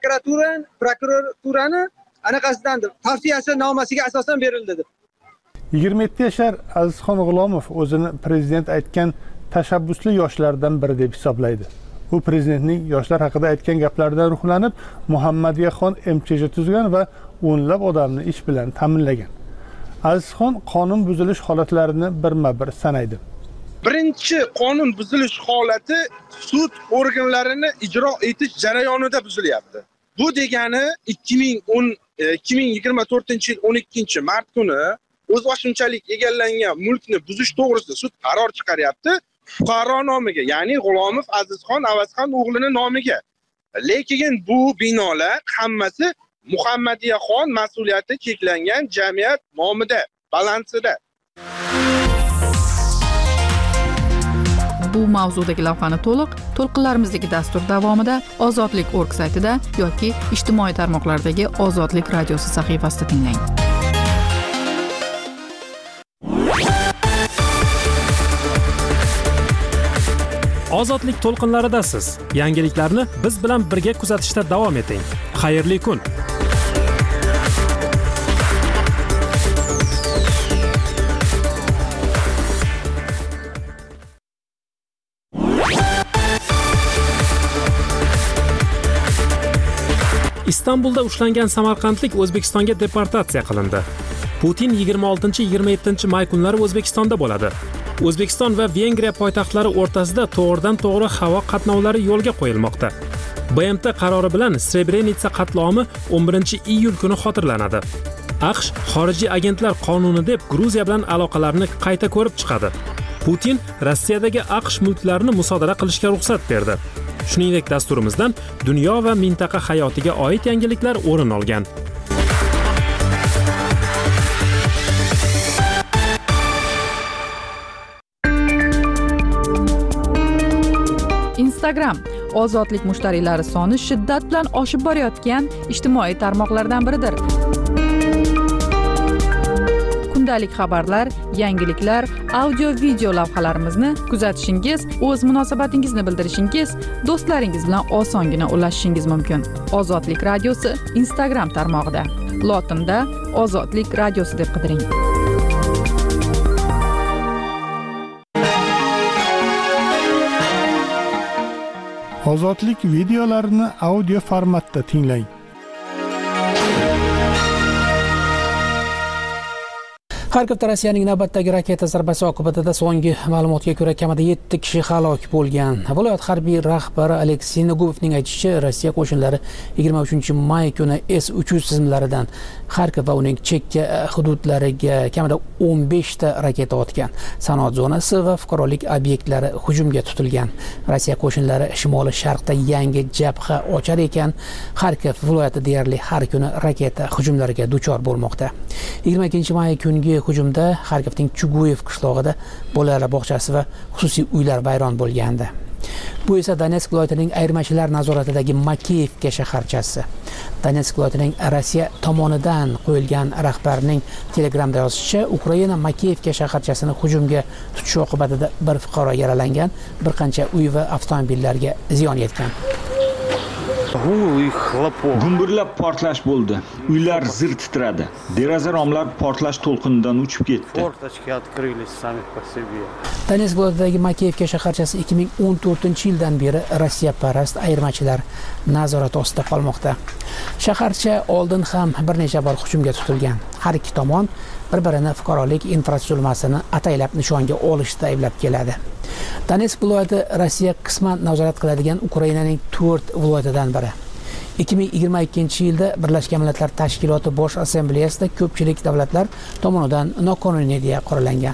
prokuraturani anaqasidandir. Tavsiyasi nomasiga asosan berildi deb. 27 yashar Azizxon G'ulomov o'zini prezident aytgan tashabbusli yoshlardan biri deb hisoblaydi. U prezidentning yoshlar haqida aytgan gaplaridan ruhlanib, Muhammadiyaxon MChJ tuzgan va o'nlab odamni ish bilan ta'minlagan. Azizxon qonun buzilish holatlarini birma-bir sanaydi. Birinchi qonun buzilish holati sud organlarini ijro etish jarayonida buzilyapti. Bu degani 2024-yil 12-mart kuni o'z vaqtinchalik egallangan mulkni buzish to'g'risida sud qaror chiqaryapti. Fuqaro nomiga, ya'ni G'ulomov Azizxon Avazxon o'g'lini nomiga. Lekin bu binolar hammasi Muhammadiyaxon mas'uliyati cheklangan jamiyat nomida, balansida. bu mavzudagi lavhani to'lqinlarimizdagi dastur davomida ozodlik.org saytida yoki ijtimoiy tarmoqlardagi Ozodlik radiosi sahifasida tinglang. Ozodlik to'lqinlaridasiz. Yangiliklarni biz bilan birga kuzatishda davom eting. Xayrli kun. Istanbulda ushlangan samarqandlik O'zbekistonga deportatsiya qilindi. Putin 26-27 may kunlari O'zbekistonda bo'ladi. O'zbekiston va Vengriya poytaxtlari o'rtasida to'g'ridan-to'g'ri havo qatnovlari yo'lga qo'yilmoqda. BMT qarori bilan Srebrenitsa qatlomi 11-iyul kuni xotirlanadi. AQSh xorijiy agentlar qonuni deb Gruziya bilan aloqalarni qayta ko'rib chiqadi. Putin Rossiyadagi AQSh mulklarini musodara qilishga ruxsat berdi. Shuningdek, dasturimizdan dunyo va mintaqa hayotiga oid yangiliklar o'rin olgan. Instagram ozodlik mushtariylari soni shiddat bilan oshib borayotgan ijtimoiy tarmoqlardan biridir. Kundalik xabarlar, yangiliklar, audio-video lavhalarimizni kuzatishingiz, o'z munosabatingizni bildirishingiz, do'stlaringiz bilan osongina ulashishingiz mumkin. Ozodlik radiosi Instagram tarmog'ida. Lotinda Ozodlik radiosi deb qidiring. Ozodlik videolarini audio formatda tinglang. Xarkovda Rossiyaning navbatdagi raketa zarbasi oqibatida so'nggi ma'lumotga ko'ra kamida 7 kishi halok bo'lgan. Viloyat harbiy rahbari Aleksey Negumovning aytishicha, Rossiya qo'shinlari 23-may kuni S-300 tizimlaridan Xarkov va uning chekka hududlariga kamida 15 ta raketa otgan. Sanoat zonasi va fuqarolik obyektlari hujumga tutilgan. Rossiya qo'shinlari shimoliy sharqda yangi jabha ochar ekan, Xarkov viloyati deyarli har kuni raketa hujumlariga duchor bo'lmoqda. 22-may kungi hujumda Xarkovning Chuguyev qishlog'ida bolalar bog'chasi va xususiy uylar vayron bo'lgandi. Bu esa Donetsk viloyatining ayirmachilar nazoratidagi Makeyevka shaharchasi. Donetsk viloyatining Rossiya tomonidan qo'yilgan rahbarining Telegramda yozishicha, Ukraina Makeyevka shaharchasini hujumga tutishi oqibatida bir fuqaro yaralangan, bir qancha uy va avtomobillarga ziyon yetgan. Gumburlab portlash bo'ldi. Uylar zir titradi. Deraza romlar portlash to'lqinidan uchib ketdi. Donetsk viloyatidagi Makeyevka shaharchasi 2014-yildan beri Rossiya parast ayirmachilar nazorati ostida qolmoqda. Shaharcha oldin ham bir necha bor hujumga tutilgan. Har ikki tomon bir-birini fuqarolik infratuzilmasini ataylab nishonga olishda ayblab keladi. Donetsk viloyati Rossiya qisman nazorat qiladigan Ukrainaning 4 viloyatidan biri. 2022-yilda Birlashgan Millatlar Tashkiloti Bosh Assambleyasida ko'pchilik davlatlar tomonidan noqonuniy deya qoralangan.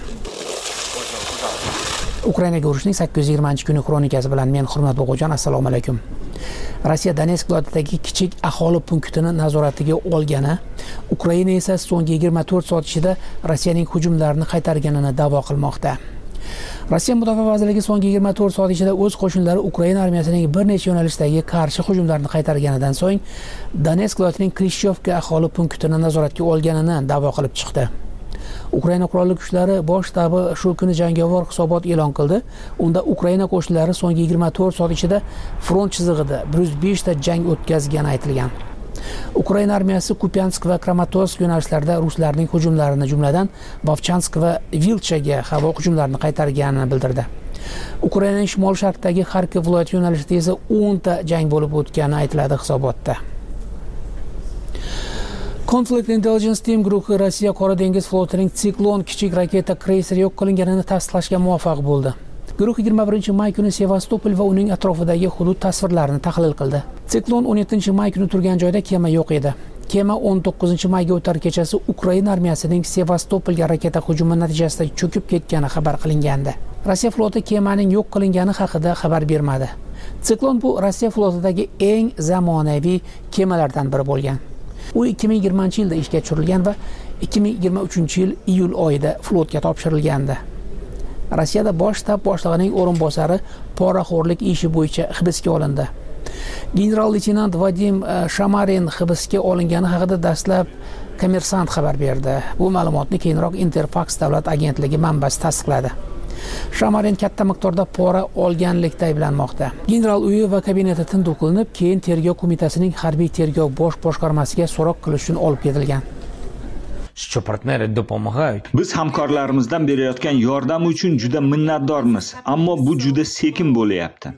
Ukrainaga urushning 820-kuni kronikasi bilan men Hurmat Bo'g'ojon, assalomu alaykum. Rossiya Donetsk viloyatidagi kichik aholi punktini nazoratiga olgani, Ukraina esa so'nggi 24 soat ichida Rossiyaning hujumlarini qaytarganini da'vo qilmoqda. Rossiya Mudofaa vazirligi so'nggi 24 soat ichida o'z qo'shinlari Ukraina armiyasining bir necha yo'nalishdagi qarshi hujumlarni qaytarganidan so'ng Donetsk viloyatining Krishyovka aholi punktini nazoratga olganini da'vo qilib chiqdi. Ukraina qurolli kuchlari bosh shtabi shu kuni jangovar hisobot e'lon qildi. Unda Ukraina qo'shinlari so'nggi 24 soat ichida front chizig'ida 105 ta jang o'tkazgani aytilgan. Ukraina armiyasi Kupyansk va Kramatorsk yo'nalishlarida ruslarning hujumlarini, jumladan Bovchansk va Vilchaga havo hujumlarini qaytarganini bildirdi. Ukrainaning shimol-sharqdagi Xarkov viloyati yo'nalishida esa 10 ta jang bo'lib o'tgani aytiladi hisobotda. Conflict Intelligence Team guruhi Rossiya Qora dengiz flotining Siklon kichik raketa kreyseri yo'q qilinganini tasdiqlashga muvaffaq bo'ldi. Guruh 21-may kuni Sevastopol va uning atrofidagi hudud tasvirlarini tahlil qildi. Siklon 17-may kuni turgan joyda kema yo'q edi. Kema 19-mayga o'tar kechasi Ukraina armiyasining Sevastopolga raketa hujumi natijasida cho'kib ketgani xabar qilingandi. Rossiya floti kemaning yo'q qilingani haqida xabar bermadi. Siklon bu Rossiya flotidagi eng zamonaviy kemalardan biri bo'lgan. U 2020-yilda ishga tushirilgan va 2023-yil iyul oyida flotga topshirilgandi. Rossiyada bosh shtab boshlig'ining o'rinbosari poraxo'rlik ishi bo'yicha hibsga olindi. General-leytenant Vadim Shamarin hibsga olingani haqida dastlab Kommersant xabar berdi. Bu ma'lumotni keyinroq Interfax davlat agentligi manbasi tasdiqladi. Shamarin katta miqdorda pora olganlikda ayblanmoqda. General uyi va kabineti tintuv qilinib, keyin tergov qo'mitasining harbiy tergov bosh boshqarmasiga so'roq qilish uchun olib ketilgan. Biz hamkorlarimizdan berayotgan yordam uchun juda minnatdormiz, ammo bu juda sekin bo'lyapti.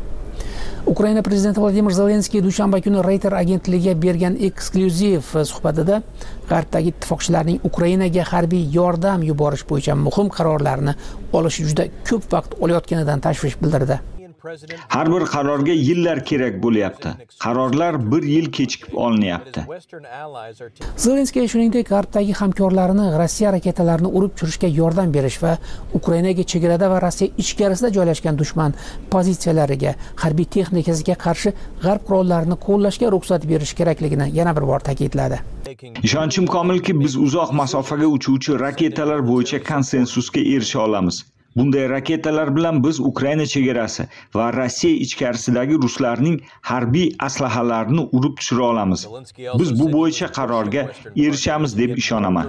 Ukraina prezidenti Vladimir Zelenskiy dushanba kuni Reuters agentligiga bergan eksklyuziv suhbatida G'arbdagi ittifoqchilarning Ukrainaga harbiy yordam yuborish bo'yicha muhim qarorlarni olishi juda ko'p vaqt olayotganidan tashvish bildirdi. Har bir qarorga yillar kerak bo'lyapti. Qarorlar 1 yil kechikib olinyapti. Zelenskiy shuningdek G'arbdagi hamkorlarini Rossiya raketalarini urib tushirishga yordam berish va Ukrainaga chegarada va Rossiya ichkarisida joylashgan dushman pozitsiyalariga, harbiy texnikasiga qarshi G'arb qurollarini qo'llashga ruxsat berish kerakligini yana bir bor ta'kidladi. Ishonchim komilki, biz uzoq masofaga uchuvchi raketalar bo'yicha konsensusga erisha olamiz. Bunday raketalar bilan biz Ukraina chegarasi va Rossiya ichkarisidagi ruslarning harbiy aslahalarini urib tushira olamiz. Biz bu bo'yicha qarorga erishamiz deb ishonaman.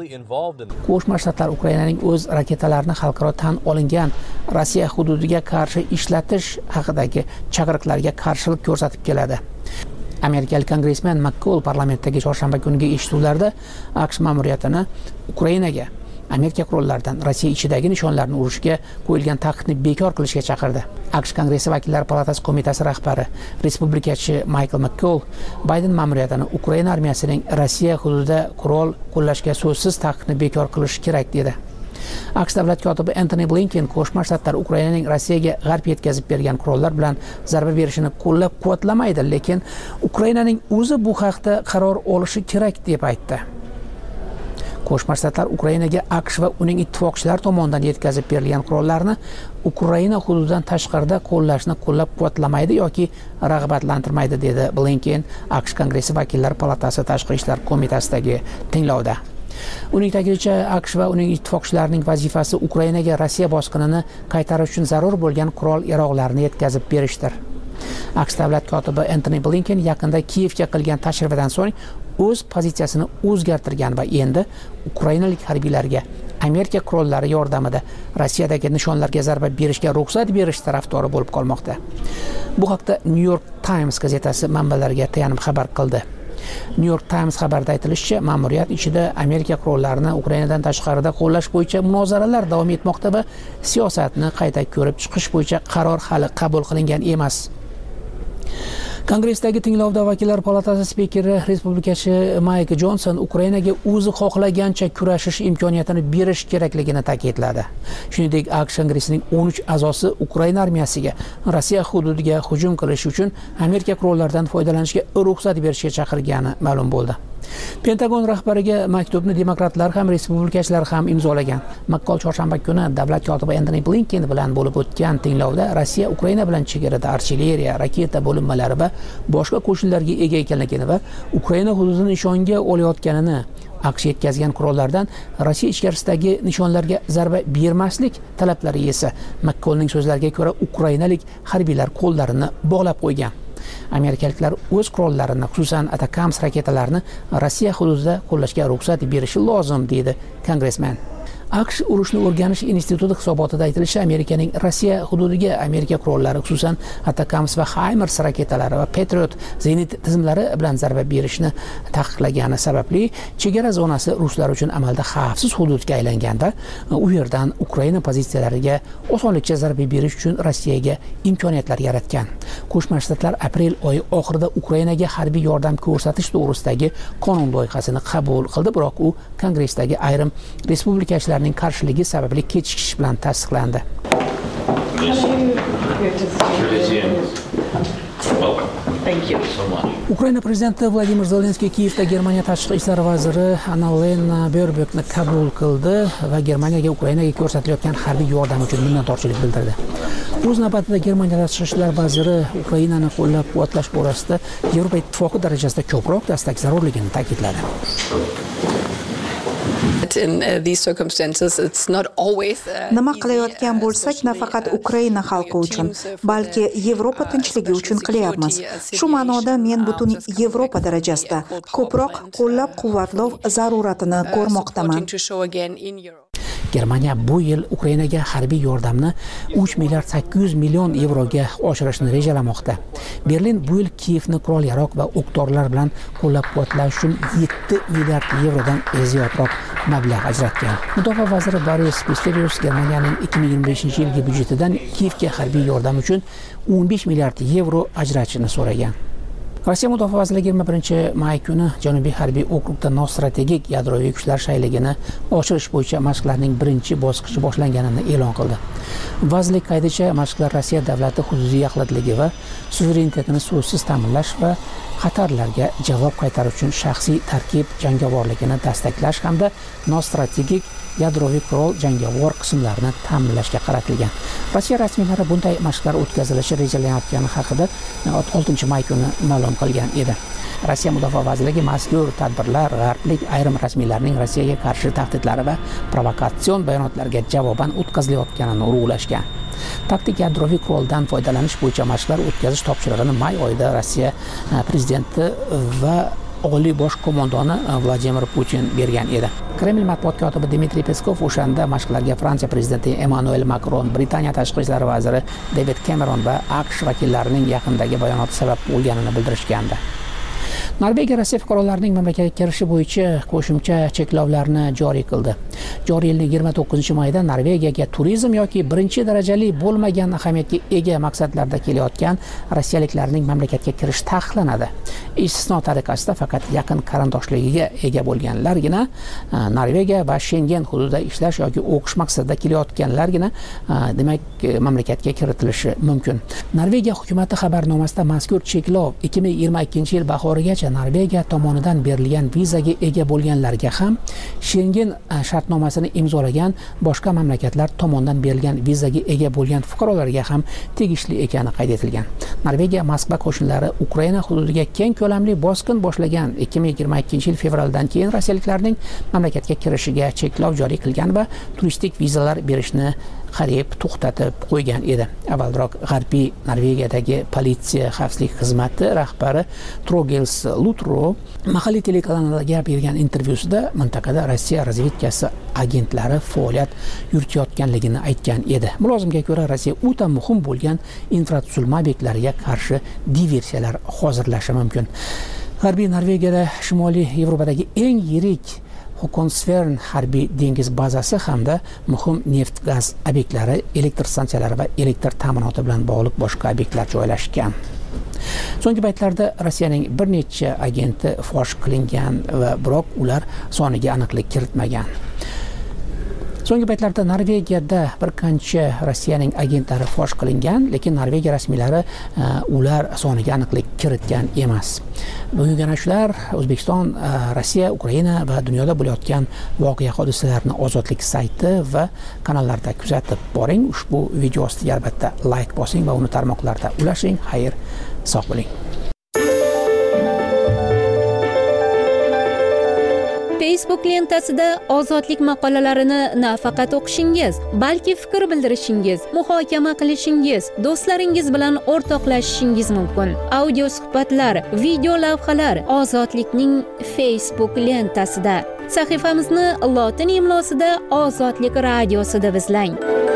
Qo'shma Shtatlar Ukrainaning o'z raketalarini xalqaro tan olingan Rossiya hududiga qarshi ishlatish haqidagi chaqiriqlarga qarshilik ko'rsatib keladi. Amerikalik kongressmen McCall parlamentdagi chorshanba kungi eshituvlarda AQSh ma'muriyatini Ukrainaga Amerika qurollaridan Rossiya ichidagi nishonlarni urishga qo'yilgan taqiqni bekor qilishga chaqirdi. AQSh Kongressi vakillar palatasi qo'mitasi rahbari respublikachi Michael McCall Bayden ma'muriyatini Ukraina armiyasining Rossiya hududida qurol qo'llashga so'zsiz taqiqni bekor qilish kerak dedi. AQSh davlat kotibi Antony Blinken Qo'shma Shtatlar Ukrainaning Rossiyaga g'arb yetkazib bergan qurollar bilan zarba berishini qo'llab-quvvatlamaydi, lekin Ukrainaning o'zi bu haqda qaror olishi kerak deb aytdi. Qo'shma Shtatlar Ukrainaga AQSh va uning ittifoqchilari tomonidan yetkazib berilgan qurollarni Ukraina hududidan tashqarida qo'llashni qo'llab-quvvatlamaydi yoki rag'batlantirmaydi, dedi Blinken AQSh Kongressi vakillar palatasi tashqi ishlar qo'mitasidagi tinglovda. Uning ta'kidlashicha, AQSh va uning ittifoqchilarining vazifasi Ukrainaga Rossiya bosqinini qaytarish uchun zarur bo'lgan qurol-yaroqlarni yetkazib berishdir. AQSh davlat kotibi Antony Blinken yaqinda Kiyevga qilgan tashrifidan so'ng o'z pozitsiyasini o'zgartirgan va endi ukrainalik harbiylarga Amerika qurollari yordamida Rossiyadagi nishonlarga zarba berishga ruxsat berish tarafdori bo'lib qolmoqda. Bu haqda New York Times gazetasi manbalariga tayanib xabar qildi. New York Times xabarida aytilishicha, ma'muriyat ichida Amerika qurollarini Ukrainadan tashqarida qo'llash bo'yicha munozaralar davom etmoqda va siyosatni qayta ko'rib chiqish bo'yicha qaror hali qabul qilingan emas. Kongressdagi tinglovda vakillar palatasi spikeri respublikachi Mike Johnson Ukrainaga o'zi xohlagancha kurashish imkoniyatini berish kerakligini ta'kidladi. Shuningdek, AQSh Kongressining 13 a'zosi Ukraina armiyasiga Rossiya hududiga hujum qilish uchun Amerika qurollaridan foydalanishga ruxsat berishga chaqirgani ma'lum bo'ldi. Pentagon rahbariga maktubni demokratlar ham respublikachilar ham imzolagan. McCall chorshanba kuni davlat kotibi Antony Blinken bilan bo'lib o'tgan tinglovda Rossiya Ukraina bilan chegarada artilleriya, raketa bo'linmalari va boshqa qo'shinlarga ega ekanligini va Ukraina hududini nishonga olayotganini, AQSh yetkazgan qurollardan Rossiya ichkarisidagi nishonlarga zarba bermaslik talablari esa McCallning so'zlariga ko'ra ukrainalik harbiylar qo'llarini bog'lab qo'ygan. Amerikaliklar o'z qurollarini, xususan Atacams raketalarini Rossiya hududida qo'llashga ruxsat berishi lozim, deydi kongressmen. AQSh urushni o'rganish instituti hisobotida aytilishicha, Amerikaning Rossiya hududiga Amerika qurollari, xususan Atacams va HIMARS raketalari va Patriot zenit tizimlari bilan zarba berishni taqiqlagani sababli chegara zonasi ruslar uchun amalda xavfsiz hududga aylanganda, u yerdan Ukraina pozitsiyalariga osonlikcha zarba berish uchun Rossiyaga imkoniyatlar yaratgan. Qo'shma Shtatlar aprel oyi oxirida Ukrainaga harbiy yordam ko'rsatish to'g'risidagi qonun loyihasini qabul qildi, biroq u Kongressdagi ayrim respublikachilar qarshiligi sababli kechikish bilan tasdiqlandi. Ukraina prezidenti Vladimir Zelenskiy Kiyevda Germaniya tashqi ishlar vaziri Annalena Baerbockni qabul qildi va Germaniyaga Ukrainaga ko'rsatilayotgan harbiy yordam uchun minnatdorchilik bildirdi. O'z navbatida Germaniya tashqi ishlar vaziri Ukrainani qo'llab-quvvatlash borasida Yevropa ittifoqi darajasida ko'proq dastak zarurligini ta'kidladi. that in these circumstances it's not always nima qilayotgan bo'lsak nafaqat Ukraina xalqi uchun, balki Yevropa tinchligi uchun qilyapmiz. Shu ma'noda men butun Yevropa darajasida ko'proq qo'llab-quvvatlov zaruratini ko'rmoqdaman. Germaniya bu yil Ukrainaga harbiy yordamni 3 milliard 800 million yevroga oshirishni rejalamoqda. Berlin bu yil Kiyevni qurol-yarog' va o'q-dorilar bilan qo'llab-quvvatlash uchun 7 milliard yevrodan ziyodroq mablag' ajratgan. Mudofaa vaziri Boris Pistorius Germaniyaning 2025-yilgi byudjetidan Kiyevga harbiy yordam uchun 15 milliard yevro ajratishni so'ragan. Rossiya Mudofaa vazirligi 21-may kuni Janubiy harbiy okrugda nostrategik yadroviy kuchlar shayligini oshirish bo'yicha mashqlarning birinchi bosqichi boshlanganini e'lon qildi. Vazirlik qaydicha mashqlar Rossiya davlati hududiy yaxlitligi va suverenitetini so'zsiz ta'minlash va xatarlarga javob qaytarish uchun shaxsiy tarkib jangovorligini dastaklash hamda nostrategik yadroviy qurol jangovar qismlarini ta'minlashga qaratilgan. Rossiya rasmiylari bunday mashqlar o'tkazilishi rejalanayotgani haqida 6-may kuni ma'lum qilgan edi. Rossiya Mudofaa vazirligi mazkur tadbirlar g'arblik ayrim rasmiylarning Rossiyaga qarshi tahdidlari va provokatsion bayonotlarga javoban o'tkazilayotganini urg'ulashgan. Taktik yadroviy quroldan foydalanish bo'yicha mashqlar o'tkazish topshirig'ini may oyida Rossiya prezidenti va Oliy bosh qo'mondoni Vladimir Putin bergan edi. Kreml matbuot kotibi Dmitriy Peskov o'shanda mashqlarga Fransiya prezidenti Emmanuel Macron, Britaniya tashqi ishlar vaziri David Cameron va AQSh vakillarining yaqindagi bayonoti sabab bo'lganini bildirishgandi. Norvegiya Rossiya fuqarolarining mamlakatga kirishi bo'yicha qo'shimcha cheklovlarni joriy qildi. Joriy yilning 29-mayida Norvegiyaga turizm yoki birinchi darajali bo'lmagan ahamiyatga ega maqsadlarda kelayotgan rossiyaliklarning mamlakatga kirishi taqiqlanadi. Istisno tariqasida faqat yaqin qarindoshligiga ega bo'lganlargina Norvegiya va Schengen hududida ishlash yoki o'qish maqsadida kelayotganlargina demak mamlakatga kiritilishi mumkin. Norvegiya hukumati xabarnomasida mazkur cheklov 2022-yil bahorigacha Norvegiya tomonidan berilgan vizaga ega bo'lganlarga ham Schengen shartnomasini imzolagan boshqa mamlakatlar tomonidan berilgan vizaga ega bo'lgan fuqarolarga ham tegishli ekani qayd etilgan. Norvegiya Moskva qo'shinlari Ukraina hududiga keng ko'lamli bosqin boshlagan 2022-yil fevraldan keyin rossiyaliklarning mamlakatga kirishiga cheklov joriy qilgan va turistik vizalar berishni qariyb to'xtatib qo'ygan edi. Avvalroq G'arbiy Norvegiyadagi politsiya xavfsizlik xizmati rahbari Trogels Lutro mahalliy telekanalga bergan intervyusida mintaqada Rossiya razvedkasi agentlari faoliyat yuritayotganligini aytgan edi. Mulozimga ko'ra, Rossiya o'ta muhim bo'lgan infratuzilma obyektlariga qarshi diversiyalar hozirlashi mumkin. G'arbiy Norvegiyada Shimoliy Yevropadagi eng yirik Håkonsvern harbiy dengiz bazasi hamda muhim neft-gaz obyektlari, elektr stansiyalari va elektr ta'minoti bilan bog'liq boshqa obyektlar joylashgan. So'nggi paytlarda Rossiyaning bir necha agenti fosh qilingan va biroq ular soniga aniqlik kiritmagan. So'nggi paytlarda Norvegiyada bir qancha Rossiyaning agentlari fosh qilingan, lekin Norvegiya rasmiylari ular soniga aniqlik kiritgan emas. Bugungi shular O'zbekiston, Rossiya, Ukraina va dunyoda bo'layotgan voqea hodisalarni Ozodlik sayti va kanallarda kuzatib boring. Ushbu video ostiga albatta like bosing va uni tarmoqlarda ulashing. Xayr, sog' bo'ling. Facebook lentasida ozodlik maqolalarini nafaqat o'qishingiz, balki fikr bildirishingiz, muhokama qilishingiz, do'stlaringiz bilan o'rtoqlashishingiz mumkin. Audio suhbatlar, video lavhalar Ozodlikning Facebook lentasida. Sahifamizni lotin imlosida Ozodlik radiosida izlang.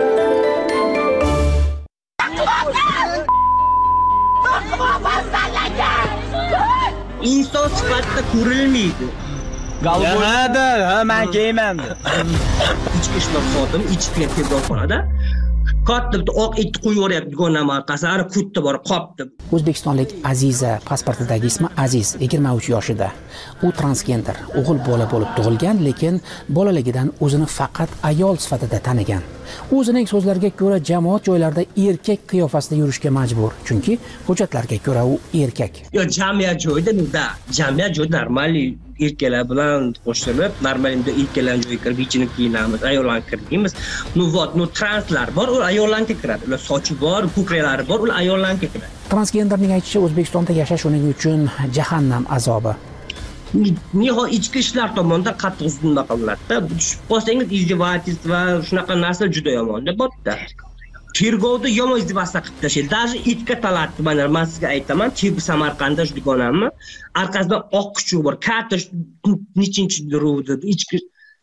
Inson sifatida ko'rilmaydi. Galvada, men kiyman. Ichki ishlar xodimi ichkiga tebroq boradi. Katta bitta oq it qo'yib yuboryapti dugonam orqasiga, kutdi borib qopdi. O'zbekistonlik Aziza pasportidagi ismi Aziz, 23 yoshida. U transgender, o'g'il bola bo'lib tug'ilgan, lekin bolaligidan o'zini faqat ayol sifatida tanigan. O'zining so'zlariga ko'ra, jamoat joylarida erkak qiyofasida yurishga majbur, chunki hujjatlarga ko'ra u erkak. Yo, jamiyat joyida normal erkaklar bilan qo'shilib, normalda erkaklar joyiga kirib, ichini kiyinamiz, ayollarni kirdimiz. Translar bor, u ayollarga kiradi. Ular sochi bor, ko'kraklari bor, ular ayollarga kiradi. Transgenderning aytishicha, O'zbekistonda yashash uning uchun jahannam azobi. nihoyat ichki ishlar tomonidan qattiq nima qilinadi-da. Tushib qolsangiz izdevательство va shunaqa narsa juda yomon deb bo'pti. Tergovda yomon izdevательство qilib tashlaydi. Даже itga talatdi. Men sizga aytaman, Samarqandda shu dugonamni orqasidan oq kuchuk bor. Karta nechinchi ruvdi, ichki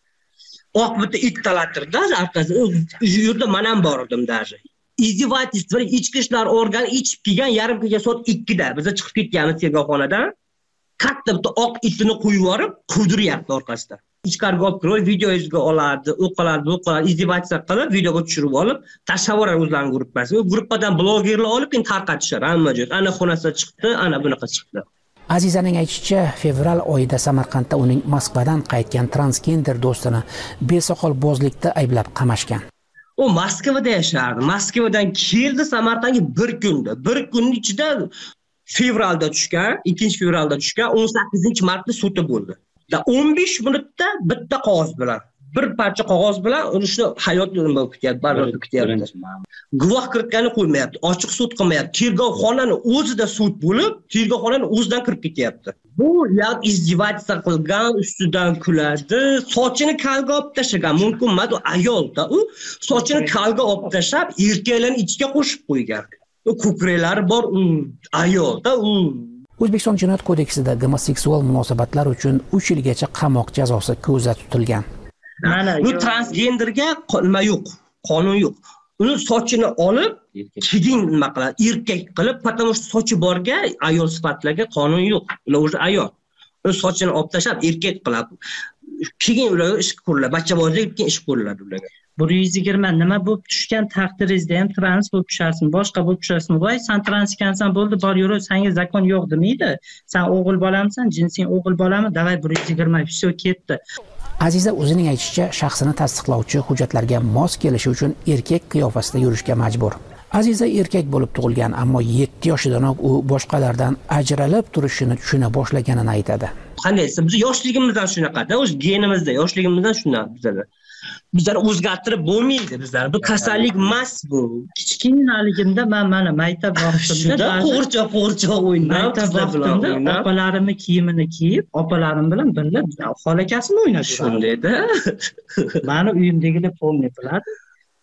oq bitta it talattirdi, orqasidan u yerda men ham bor edim даже. Izdevательство ichki ishlar organi ichib kelgan yarim kecha soat 2 da biz chiqib ketganmiz tergovxonadan. Katta bitta oq itini qo'yib yorib, quvdiryapti orqasidan. Ichkariga olib kirib, videoga olardi, o'qilardi, izdevательство qilib, videoga tushirib olib, tashlab yuboradi o'zlarining gruppasiga. U gruppadan blogerlar olib keyin tarqatishar hamma joy. Ana xonasida chiqdi, ana bunaqa chiqdi. Azizaning aytishicha, fevral oyida Samarqandda uning Moskvadan qaytgan transgender do'stini besoqolbozlikda ayblab qamashgan. U Moskvada yashardi. Moskvadan keldi Samarqandga bir kunda. Bir kunning ichida fevralda tushgan, 2-fevralda tushgan, 18-martda sudi bo'ldi. 15 minutda bitta qog'oz bilan, bir parcha qog'oz bilan urushni hayot nima kutyapti, baribir kutyapti. Guvoh kiritgani qo'ymayapti, ochiq sud qilmayapti. Tergovxonani o'zida sud bo'lib, tergovxonani o'zidan kirib ketyapti. Bu yoq izdevательство qilgan, ustidan kuladi, sochini kalga olib tashlagan, mumkin emas, u ayolda, u sochini kalga olib tashlab, erkaklarni ichiga qo'shib qo'ygan. Ko'kraklari bor, ayolda, O'zbekiston Jinoyat kodeksida gomoseksual munosabatlar uchun 3 yilgacha qamoq jazosi ko'zda tutilgan. Bu transgenderga nima yo'q, qonun yo'q. Uni sochini olib, keyin nima qiladi, erkak qilib, потому что sochi borga ayol sifatlarga qonun yo'q. Ular o'zi ayol. Uni sochini olib tashlab, erkak qilib, keyin ularga ish ko'riladi, bachchabozlik keyin ish ko'riladi ularga. 120 nima bo'lib tushgan taqdiringizda ham trans bo'lib tushasizmi, boshqa bo'lib tushasizmi? Voy, sen trans ekansan, bo'ldi, bor yur, senga zakon yo'q demaydi. Sen o'g'il bolamisan, jinsing o'g'il bolami? Davay 120, все ketdi. Aziza o'zining aytishicha, shaxsini tasdiqlovchi hujjatlarga mos kelishi uchun erkak qiyofasida yurishga majbur. Aziza erkak bo'lib tug'ilgan, ammo 7 yoshidanoq u boshqalardan ajralib turishini tushuna boshlaganini aytadi. Qanday desa, biz yoshligimizdan shunaqada, o'z genimizda, yoshligimizdan shunday bizlar. Bizlar o'zgartirib bo'lmaydi bizlar. Bu kasallik emas bu. Kichkinaligimda men mana maktab vaqtimda qo'rcha o'ynab, opalarimni kiyimini kiyib, opalarim bilan birga xolakasini o'ynab shundayda. Meni uyimdagilar pomni biladi.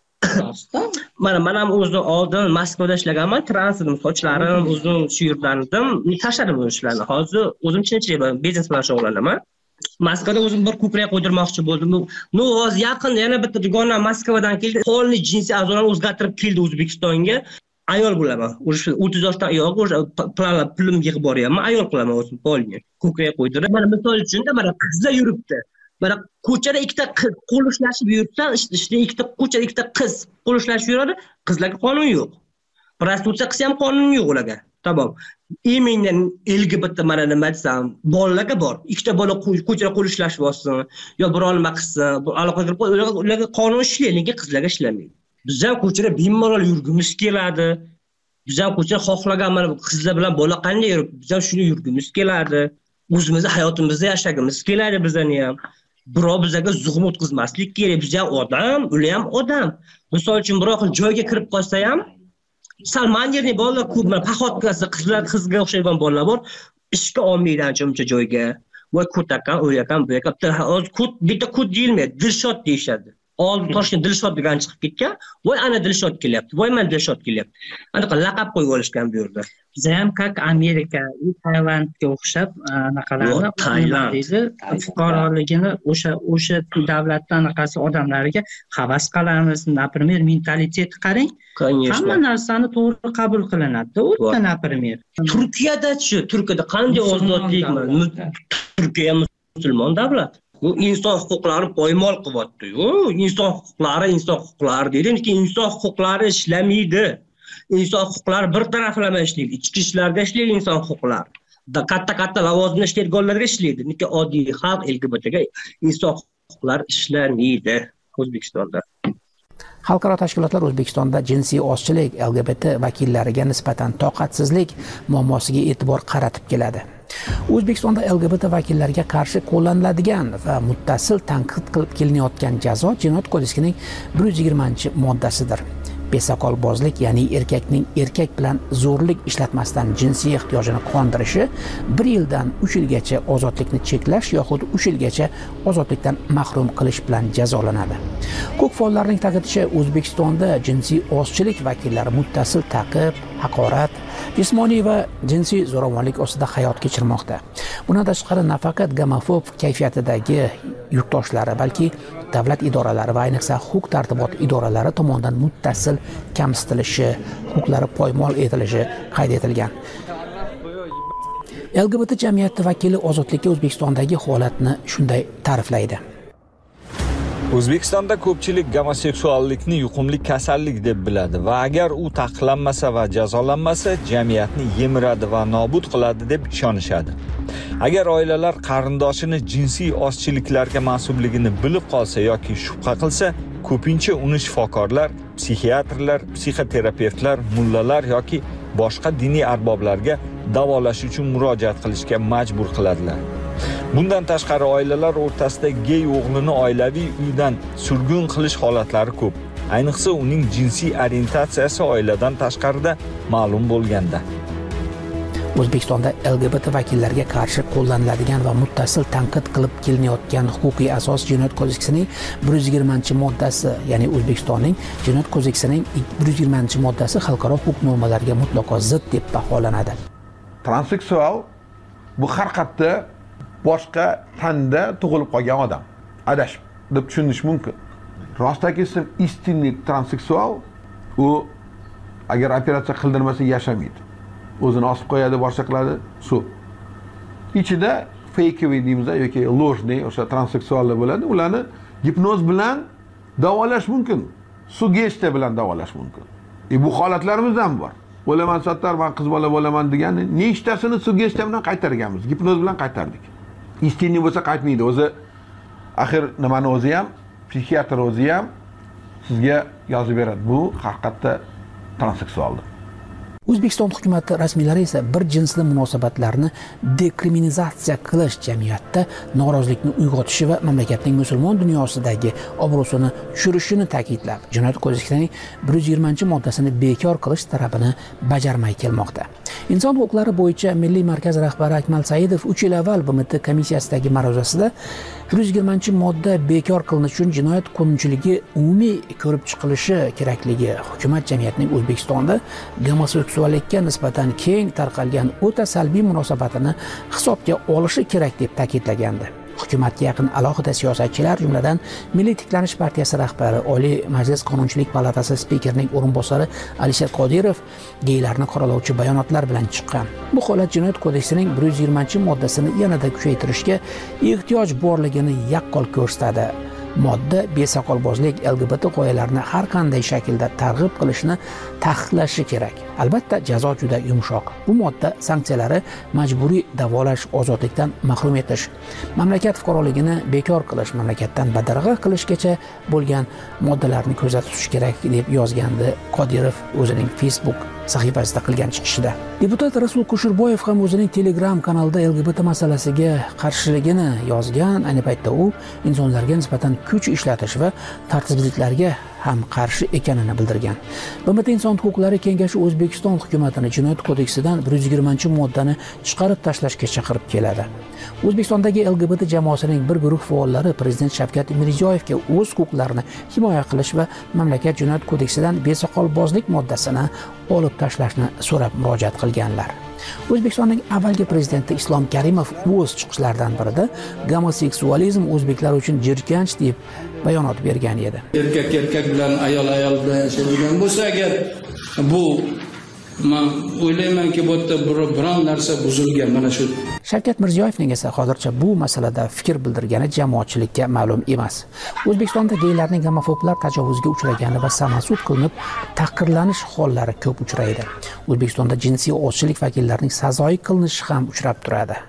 Men ham o'zim oldin Moskvada ishlaganman, trans edim, sochlarim uzun, shu yerdan edim. Tashladim o'sha ishlarni. Hozir o'zim chinchilik biznes bilan shug'ullanaman. Moskvada o'zim bir ko'prak qo'ydirmoqchi bo'ldim. Hozir yaqin yana bitta dugona Moskvadan keldi. Qonli jinsiy a'zolarni o'zgartirib keldi O'zbekistonga. Ayol bo'laman. O'sha 30 yoshdan ayolga o'sha pulim yig'ib boryapman. Ayol qilaman o'zim polni. Ko'krak qo'ydirib. Mana misol uchun mana qizlar yuribdi. Mana ko'chada ikkita qo'l ushlashib yursa, ikkita ko'chada ikkita qiz qo'l ushlashib yuradi. Qizlarga qonun yo'q. Prostitutsiya qilsa ham qonun yo'q ularga. Tamam. Emindan elgi bitta mana nima desam, bolalarga bor. Ikkita bola ko'chada qo'l ushlashib olsin, yo biror nima qilsin, bu aloqa qilib ularga qonun ishlaydi, lekin qizlarga ishlamaydi. Biz ham ko'chada bemalol yurgimiz keladi. Biz ham ko'chada xohlagan mana qizlar bilan bola qanday yurib, biz ham shuni yurgimiz keladi. O'zimizni hayotimizda yashagimiz keladi bizlarni ham. Birov bizga zug'um o'tkazmaslik kerak. Biz ham odam, ular ham odam. Misol uchun biror joyga kirib qolsa ham Salmanderni bolalar ko'p, paxotkasi qizga o'xshagan bolalar bor. Ishga olmaydi ancha joyga. Voy ko'takan, o'yakan, bu yoqda bitta kut deyilmaydi, Dilshod deyishadi. Oldin Toshkent Dilshod degan chiqib ketgan. Voy ana Dilshod kelyapti. Voy men Dilshod kelyapti. Anaqa laqab qo'yib olishgan bu yerda. Biz ham как Amerika, Taylandga o'xshab anaqalarni deydi, fuqaroligini o'sha davlatdan anaqasi odamlariga havas qilamiz. Например, mentalitet qarang. Hamma narsani to'g'ri qabul qilinadi. O'ta например. Turkiyada qanday ozodlik? Turkiya musulmon davlat. Bu inson huquqlari poymol qilyapti-yu. Inson huquqlari deydi, lekin inson huquqlari ishlamaydi. Inson huquqlari bir taraflama ishlaydi. Ichki ishlarda ishlaydi inson huquqlari. Katta lavozimda ishlaydiganlarga ishlaydi. Lekin oddiy xalq LGBTga inson huquqlari ishlamaydi O'zbekistonda. Xalqaro tashkilotlar O'zbekistonda jinsiy ozchilik, LGBT vakillariga nisbatan toqatsizlik muammosiga e'tibor qaratib keladi. O'zbekistonda LGBT vakillariga qarshi qo'llaniladigan va muttasil tanqid qilib kelinayotgan jazo Jinoyat kodeksining 120-moddasidir. Besoqolbozlik, ya'ni erkakning erkak bilan zo'rlik ishlatmasdan jinsiy ehtiyojini qondirishi 1 yildan 3 yilgacha ozodlikni cheklash yoxud 3 yilgacha ozodlikdan mahrum qilish bilan jazolanadi. Huquq faollarining ta'kidlashicha, O'zbekistonda jinsiy ozchilik vakillari muttasil ta'qib, haqorat, jismoniy va jinsiy zo'ravonlik ostida hayot kechirmoqda. Bundan tashqari nafaqat gomofob kayfiyatidagi yurtdoshlari, balki davlat idoralari va ayniqsa huquq-tartibot idoralari tomonidan muttasil kamsitilishi, huquqlari poymol etilishi qayd etilgan. LGBT jamiyati vakili ozodlikka O'zbekistondagi holatni shunday ta'riflaydi. O'zbekistonda ko'pchilik gomoseksuallikni yuqumli kasallik deb biladi va agar u taqiqlanmasa va jazolanmasa, jamiyatni yemiradi va nobud qiladi deb ishonishadi. Agar oilalar qarindoshini jinsiy ozchiliklarga mansubligini bilib qolsa yoki shubha qilsa, ko'pincha uni shifokorlar, psixiatrlar, psixoterapevtlar, mullalar yoki boshqa diniy arboblarga davolash uchun murojaat qilishga majbur qiladilar. Bundan tashqari oilalar o'rtasida gey o'g'lini oilaviy uydan surgun qilish holatlari ko'p. Ayniqsa uning jinsiy orientatsiyasi oiladan tashqarida ma'lum bo'lganda. O'zbekistonda LGBT vakillariga qarshi qo'llaniladigan va muttasil tanqid qilib kelinayotgan huquqiy asos Jinoyat kodeksining 120-moddasi, ya'ni O'zbekistonning Jinoyat kodeksining 120-moddasi xalqaro huquq normalariga mutlaqo zid deb baholanadi. Transseksual bu har qayerda boshqa tanda tug'ilib qolgan odam. Adashib deb tushunish mumkin. Rostaki ism istinlik transseksual u agar operatsiya qildirmasa yashamaydi. O'zini osib qo'yadi, boshqa qiladi, shu. Ichida fakeviy deymiz yoki ложный o'sha transseksuallar bo'ladi. Ularni gipnoz bilan davolash mumkin. Sugestiya bilan davolash mumkin. Bu holatlarimiz ham bor. Bo'laman Sattar, men qiz bola bo'laman degani nechtasini sugestiya bilan qaytarganmiz, gipnoz bilan qaytardik. Istinlik bo'lsa qaytmaydi. O'zi axir nimani o'zi ham, psixiatr o'zi ham sizga yozib beradi. Bu haqiqatda transseksualdir. O'zbekiston hukumati rasmiylari esa bir jinsli munosabatlarni dekriminalizatsiya qilish jamiyatda norozilikni uyg'otishi va mamlakatning musulmon dunyosidagi obro'sini tushirishini ta'kidlab, Jinoyat kodeksining 120-moddasini bekor qilish talabini bajarmay kelmoqda. Inson huquqlari bo'yicha Milliy markaz rahbari Akmal Saidov 3 yil avval BMT komissiyasidagi ma'ruzasida 120-modda bekor qilinishi uchun jinoyat qonunchiligi umumiy ko'rib chiqilishi kerakligi, hukumat jamiyatning O'zbekistonda gomoseksuallikka nisbatan keng tarqalgan o'ta salbiy munosabatini hisobga olishi kerak deb ta'kidlagandi. Hukumatga yaqin alohida siyosatchilar, jumladan Milliy tiklanish partiyasi rahbari, Oliy Majlis Qonunchilik palatasi spikerining o'rinbosari Alisher Qodirov geylarni qoralovchi bayonotlar bilan chiqqan. Bu holat Jinoyat kodeksining 120-moddasini yanada kuchaytirishga ehtiyoj borligini yaqqol ko'rsatadi. Modda besoqolbozlik, LGBT g'oyalarini har qanday shaklda targ'ib qilishni taqiqlashi kerak. Albatta, jazo juda yumshoq. Bu modda sanksiyalari majburiy davolash, ozodlikdan mahrum etish, mamlakat fuqaroligini bekor qilish, mamlakatdan badarg'a qilishgacha bo'lgan moddalarni ko'zda tutish kerak deb yozgandi Qodirov o'zining Facebook sahifasida qilgan chiqishida. Deputat Rasul Kusherboyev ham o'zining Telegram kanalida LGBT masalasiga qarshiligini yozgan. Ayni paytda u insonlarga nisbatan kuch ishlatish va tartibsizliklarga ham qarshi ekanini bildirgan. BMT Inson huquqlari kengashi O'zbekiston hukumatini Jinoyat kodeksidan 120-moddani chiqarib tashlashga chaqirib keladi. O'zbekistondagi LGBT jamoasining bir guruh faollari Prezident Shavkat Mirziyoyevga o'z huquqlarini himoya qilish va mamlakat Jinoyat kodeksidan besoqolbozlik moddasini olib tashlashni so'rab murojaat qilganlar. O'zbekistonning avvalgi prezidenti Islom Karimov o'z chiqishlaridan birida gomoseksualizm o'zbeklar uchun jirkanch deb bayonot bergan edi. Erkak bilan ayol bilan yashaydigan bo'lsa agar bu men o'ylaymanki bu yerda biron narsa buzilgan mana shu. Shavkat Mirziyoyevning esa hozircha bu masalada fikr bildirgani jamoatchilikka ma'lum emas. O'zbekistonda geylarning gomofoblar tajovuzga uchragani va samasud qilinib taqdirlanish hollari ko'p uchraydi. O'zbekistonda jinsiy ozchilik vakillarining sazoyi qilinishi ham uchrab turadi.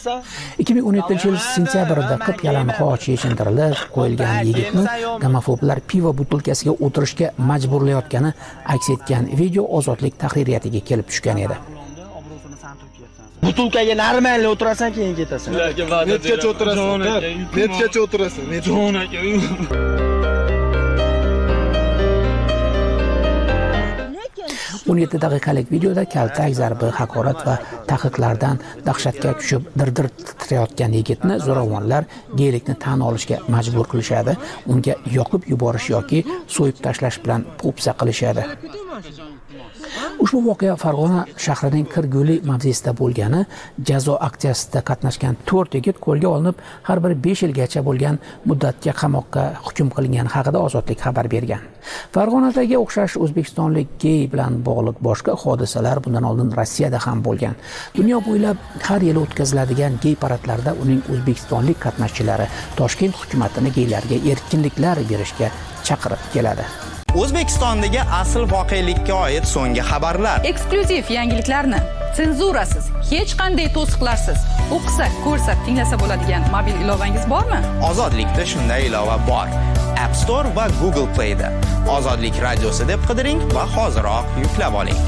2017-yil sentyabrda qip yalang'och yechintirilib qo'yilgan yigitni gomofoblar pivo butilkasiga o'tirishga majburlayotgani aks etgan video Ozodlik tahririyatiga kelib tushgan edi. Butulkaga normal o'tirasan, keyin ketasan. Netgacha o'tirasan? Netgacha o'tirasan? 17 daqiqalik videoda kaltak, zarbi, haqorat va taqiqlardan dahshatga tushib dir-dir titrayotgan yigitni zo'ravonlar geylikni tan olishga majbur qilishadi, unga yoqib yuborish yoki so'yib tashlash bilan po'pisa qilishadi. Ushbu voqea Farg'ona shahrining Kirguli mavzesida bo'lgani, jazo aksiyasida qatnashgan 4 yigit qo'lga olinib, har biri 5 yilgacha bo'lgan muddatga qamoqqa hukm qilingan haqida Ozodlik xabar bergan. Farg'onadagi o'xshash o'zbekistonlik gey bilan bog'liq boshqa hodisalar bundan oldin Rossiyada ham bo'lgan. Dunyo bo'ylab har yili o'tkaziladigan gey paradlarda uning o'zbekistonlik qatnashchilari Toshkent hukumatini geylarga erkinliklar berishga chaqirib keladi. O'zbekistondagi asl voqelikka oid so'nggi xabarlar. Eksklyuziv yangiliklarni senzurasiz, hech qanday to'siqlarsiz o'qisak, ko'rsak, tinglasa bo'ladigan mobil ilovangiz bormi? Ozodlikda shunday ilova bor. App Store va Google Play da. Ozodlik radiosi deb qidiring va hoziroq yuklab oling.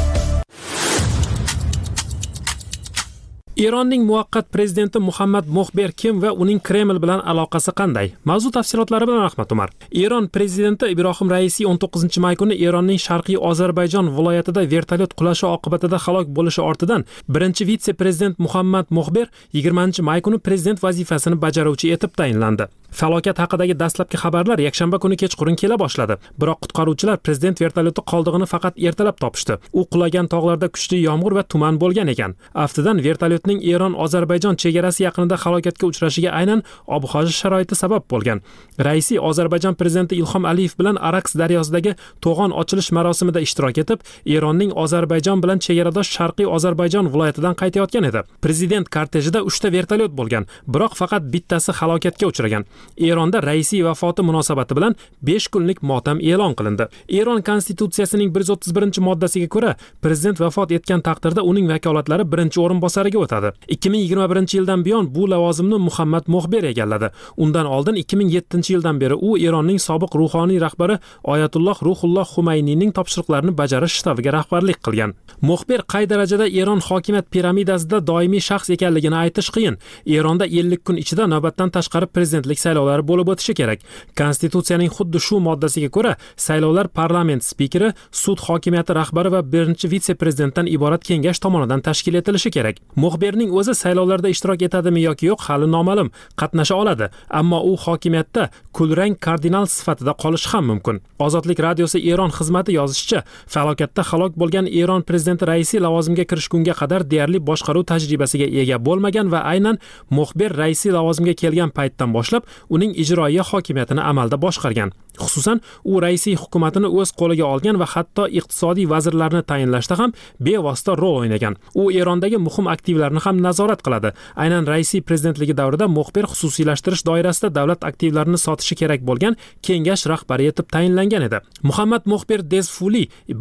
Eronning muvaqqat prezidenti Muhammad Mohber kim va uning Kreml bilan aloqasi qanday? Mavzu tafsilotlari bilan Ahmad Umar. Eron prezidenti Ibrohim Raisi 19-may kuni Eronning Sharqiy Ozarbayjon viloyatida vertolyot qulashi oqibatida halok bo'lishi ortidan birinchi vitse-prezident Muhammad Mohber 20-may kuni prezident vazifasini bajaruvchi etib tayinlandi. Falokat haqidagi dastlabki xabarlar yakshanba kuni kechqurun kela boshladi. Biroq qutqaruvchilar prezident vertolyoti qoldig'ini faqat ertalab topishdi. U qulagan tog'larda kuchli yomg'ir va tuman bo'lgan ekan. Aftidan vertolyotning Eron-Ozarbayjon chegarasi yaqinida halokatga uchrashiga aynan ob-havo sharoiti sabab bo'lgan. Raisi Ozarbayjon prezidenti Ilhom Aliyev bilan Araks daryosidagi to'g'on ochilish marosimida ishtirok etib, Eronning Ozarbayjon bilan chegaradosh Sharqiy Ozarbayjon viloyatidan qaytayotgan edi. Prezident kortejida 3 ta vertolyot bo'lgan, biroq faqat bittasi halokatga uchragan. Eronda Raisi vafoti munosabati bilan 5 kunlik motam e'lon qilindi. Eron konstitutsiyasining 131-moddasiga ko'ra, prezident vafot etgan taqdirda uning vakolatlari birinchi o'rinbosariga o'tadi. 2021-yildan buyon bu lavozimni Muhammad Mohber egalladi. Undan oldin 2007-yildan beri u Eronning sobiq ruhoniy rahbari Oyatulloh Ruhulloh Xumayniyning topshiriqlarini bajarish shtabiga rahbarlik qilgan. Mohber qay darajada Eron hokimiyat piramidasida doimiy shaxs ekanligini aytish qiyin. Eronda 50 kun ichida navbatdan tashqari prezidentlik saylovlari bo'lib o'tishi kerak. Konstitutsiyaning xuddi shu moddasiga ko'ra, saylovlar parlament spikeri, sud hokimiyati rahbari va birinchi vitse-prezidentdan iborat kengash tomonidan tashkil etilishi kerak. Mohberning o'zi saylovlarda ishtirok etadimi yoki yo'q hali noma'lum. Qatnasha oladi, ammo u hokimiyatda kulrang kardinal sifatida qolishi ham mumkin. Ozodlik radiosi Eron xizmati yozishicha, falokatda halok bo'lgan Eron prezidenti Raisi lavozimga kirishgunga qadar deyarli boshqaruv tajribasiga ega bo'lmagan va aynan Mohber Raisi lavozimga kelgan paytdan boshlab uning ijroiya hokimiyatini amalda boshqargan. Xususan, u Raisi hukumatini o'z qo'liga olgan va hatto iqtisodiy vazirlarni tayinlashda ham bevosita rol o'ynagan. U Erondagi muhim aktivlarni ham nazorat qiladi. Aynan Raisi prezidentligi davrida Mohber xususiylashtirish doirasida davlat aktivlarini sotishi kerak bo'lgan kengash rahbari etib tayinlangan edi. Muhammad Mohber Dezfuli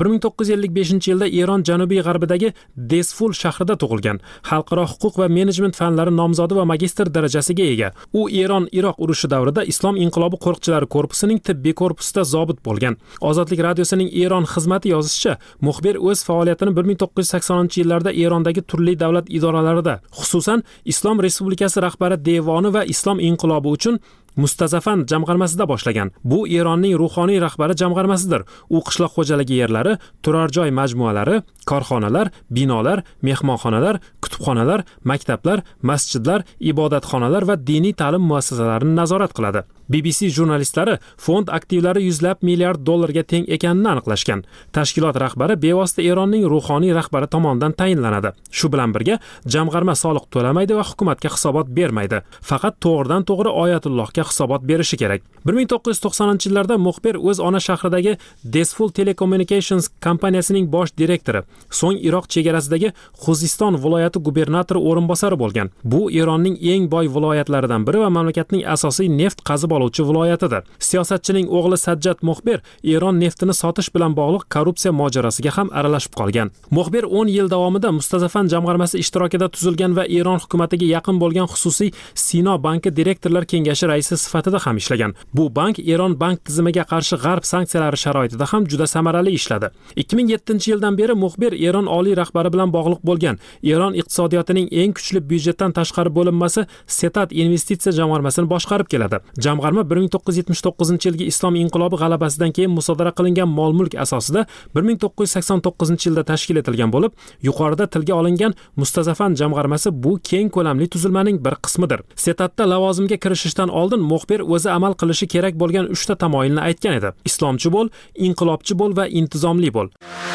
1955-yilda Eron janubiy-g'arbidagi Dezful shahrida tug'ilgan. Xalqaro huquq va menejment fanlari nomzodi va magistr darajasiga ega. U Eron-Iroq urushi davrida Islom inqilobi qo'riqchilari korpusining tibbiy korpusida zobit bo'lgan. Ozodlik radiosining Eron xizmati yozishicha, Mohber o'z faoliyatini 1980-yillarda Erondagi turli davlat idoralarida, xususan Islom Respublikasi rahbari devoni va Islom inqilobi uchun Mustazafan jamg'armasida boshlagan. Bu Eronning ruhoniy rahbari jamg'armasidir. U qishloq xo'jaligi yerlari, turar joy majmualari, korxonalar, binolar, mehmonxonalar, kutubxonalar, maktablar, masjidlar, ibodatxonalar va diniy ta'lim muassasalarini nazorat qiladi. BBC jurnalistlari fond aktivlari $100 milliard dollarga teng ekanini aniqlashgan. Tashkilot rahbari bevosita Eronning ruhoniy rahbari tomonidan tayinlanadi. Shu bilan birga, jamg'arma soliq to'lamaydi va hukumatga hisobot bermaydi. Faqat to'g'ridan-to'g'ri Oyatullohga hisobot berishi kerak. 1990-yillarda Mohber o'z ona shahridagi Dezful Telecommunications kompaniyasining bosh direktori, so'ng Iroq chegarasidagi Xuziston viloyati gubernatori o'rinbosari bo'lgan. Bu Eronning eng boy viloyatlaridan biri va mamlakatning asosiy neft qazib oluvchi viloyatidir. Siyosatchining o'g'li Sajjad Mohber Eron neftini sotish bilan bog'liq korrupsiya mojarosiga ham aralashib qolgan. Mohber 10 yil davomida Mustazafan jamg'armasi ishtirokida tuzilgan va Eron hukumatiga yaqin bo'lgan xususiy Sino banki direktorlar kengashi raisi sifatida ham ishlagan. Bu bank Eron bank tizimiga qarshi g'arb sanksiyalari sharoitida ham juda samarali ishladi. 2007-yildan beri Mohber muxbir Eron oliy rahbari bilan bog'liq bo'lgan Eron iqtisodiyotining eng kuchli byudjetdan tashqari bo'linmasi Setat investitsiya jamg'armasini boshqarib keladi. Jamg'arma 1979-yilgi islom inqilobi g'alabasidan keyin musodara qilingan mol-mulk asosida 1989-yilda tashkil etilgan bo'lib, yuqorida tilga olingan Mustazafan jamg'armasi bu keng ko'lamli tuzilmaning bir qismidir. Setatda lavozimga kirishishdan oldin muxbir o'zi amal qilishi kerak bo'lgan 3 ta tamoyilni aytgan edi. Islomchi bo'l, inqilobchi bo'l va intizomli bo'l.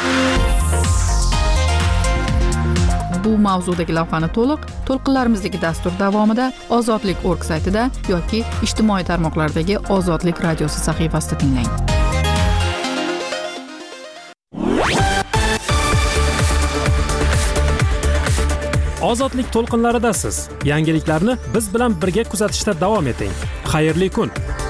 Bu mavzudagi lavhani to'lqinlarimizdagi dastur davomida Ozodlik.org saytida yoki ijtimoiy tarmoqlardagi Ozodlik radiosi sahifasida tinglang. Ozodlik to'lqinlaridasiz. Yangiliklarni biz bilan birga kuzatishda davom eting. Xayrli kun.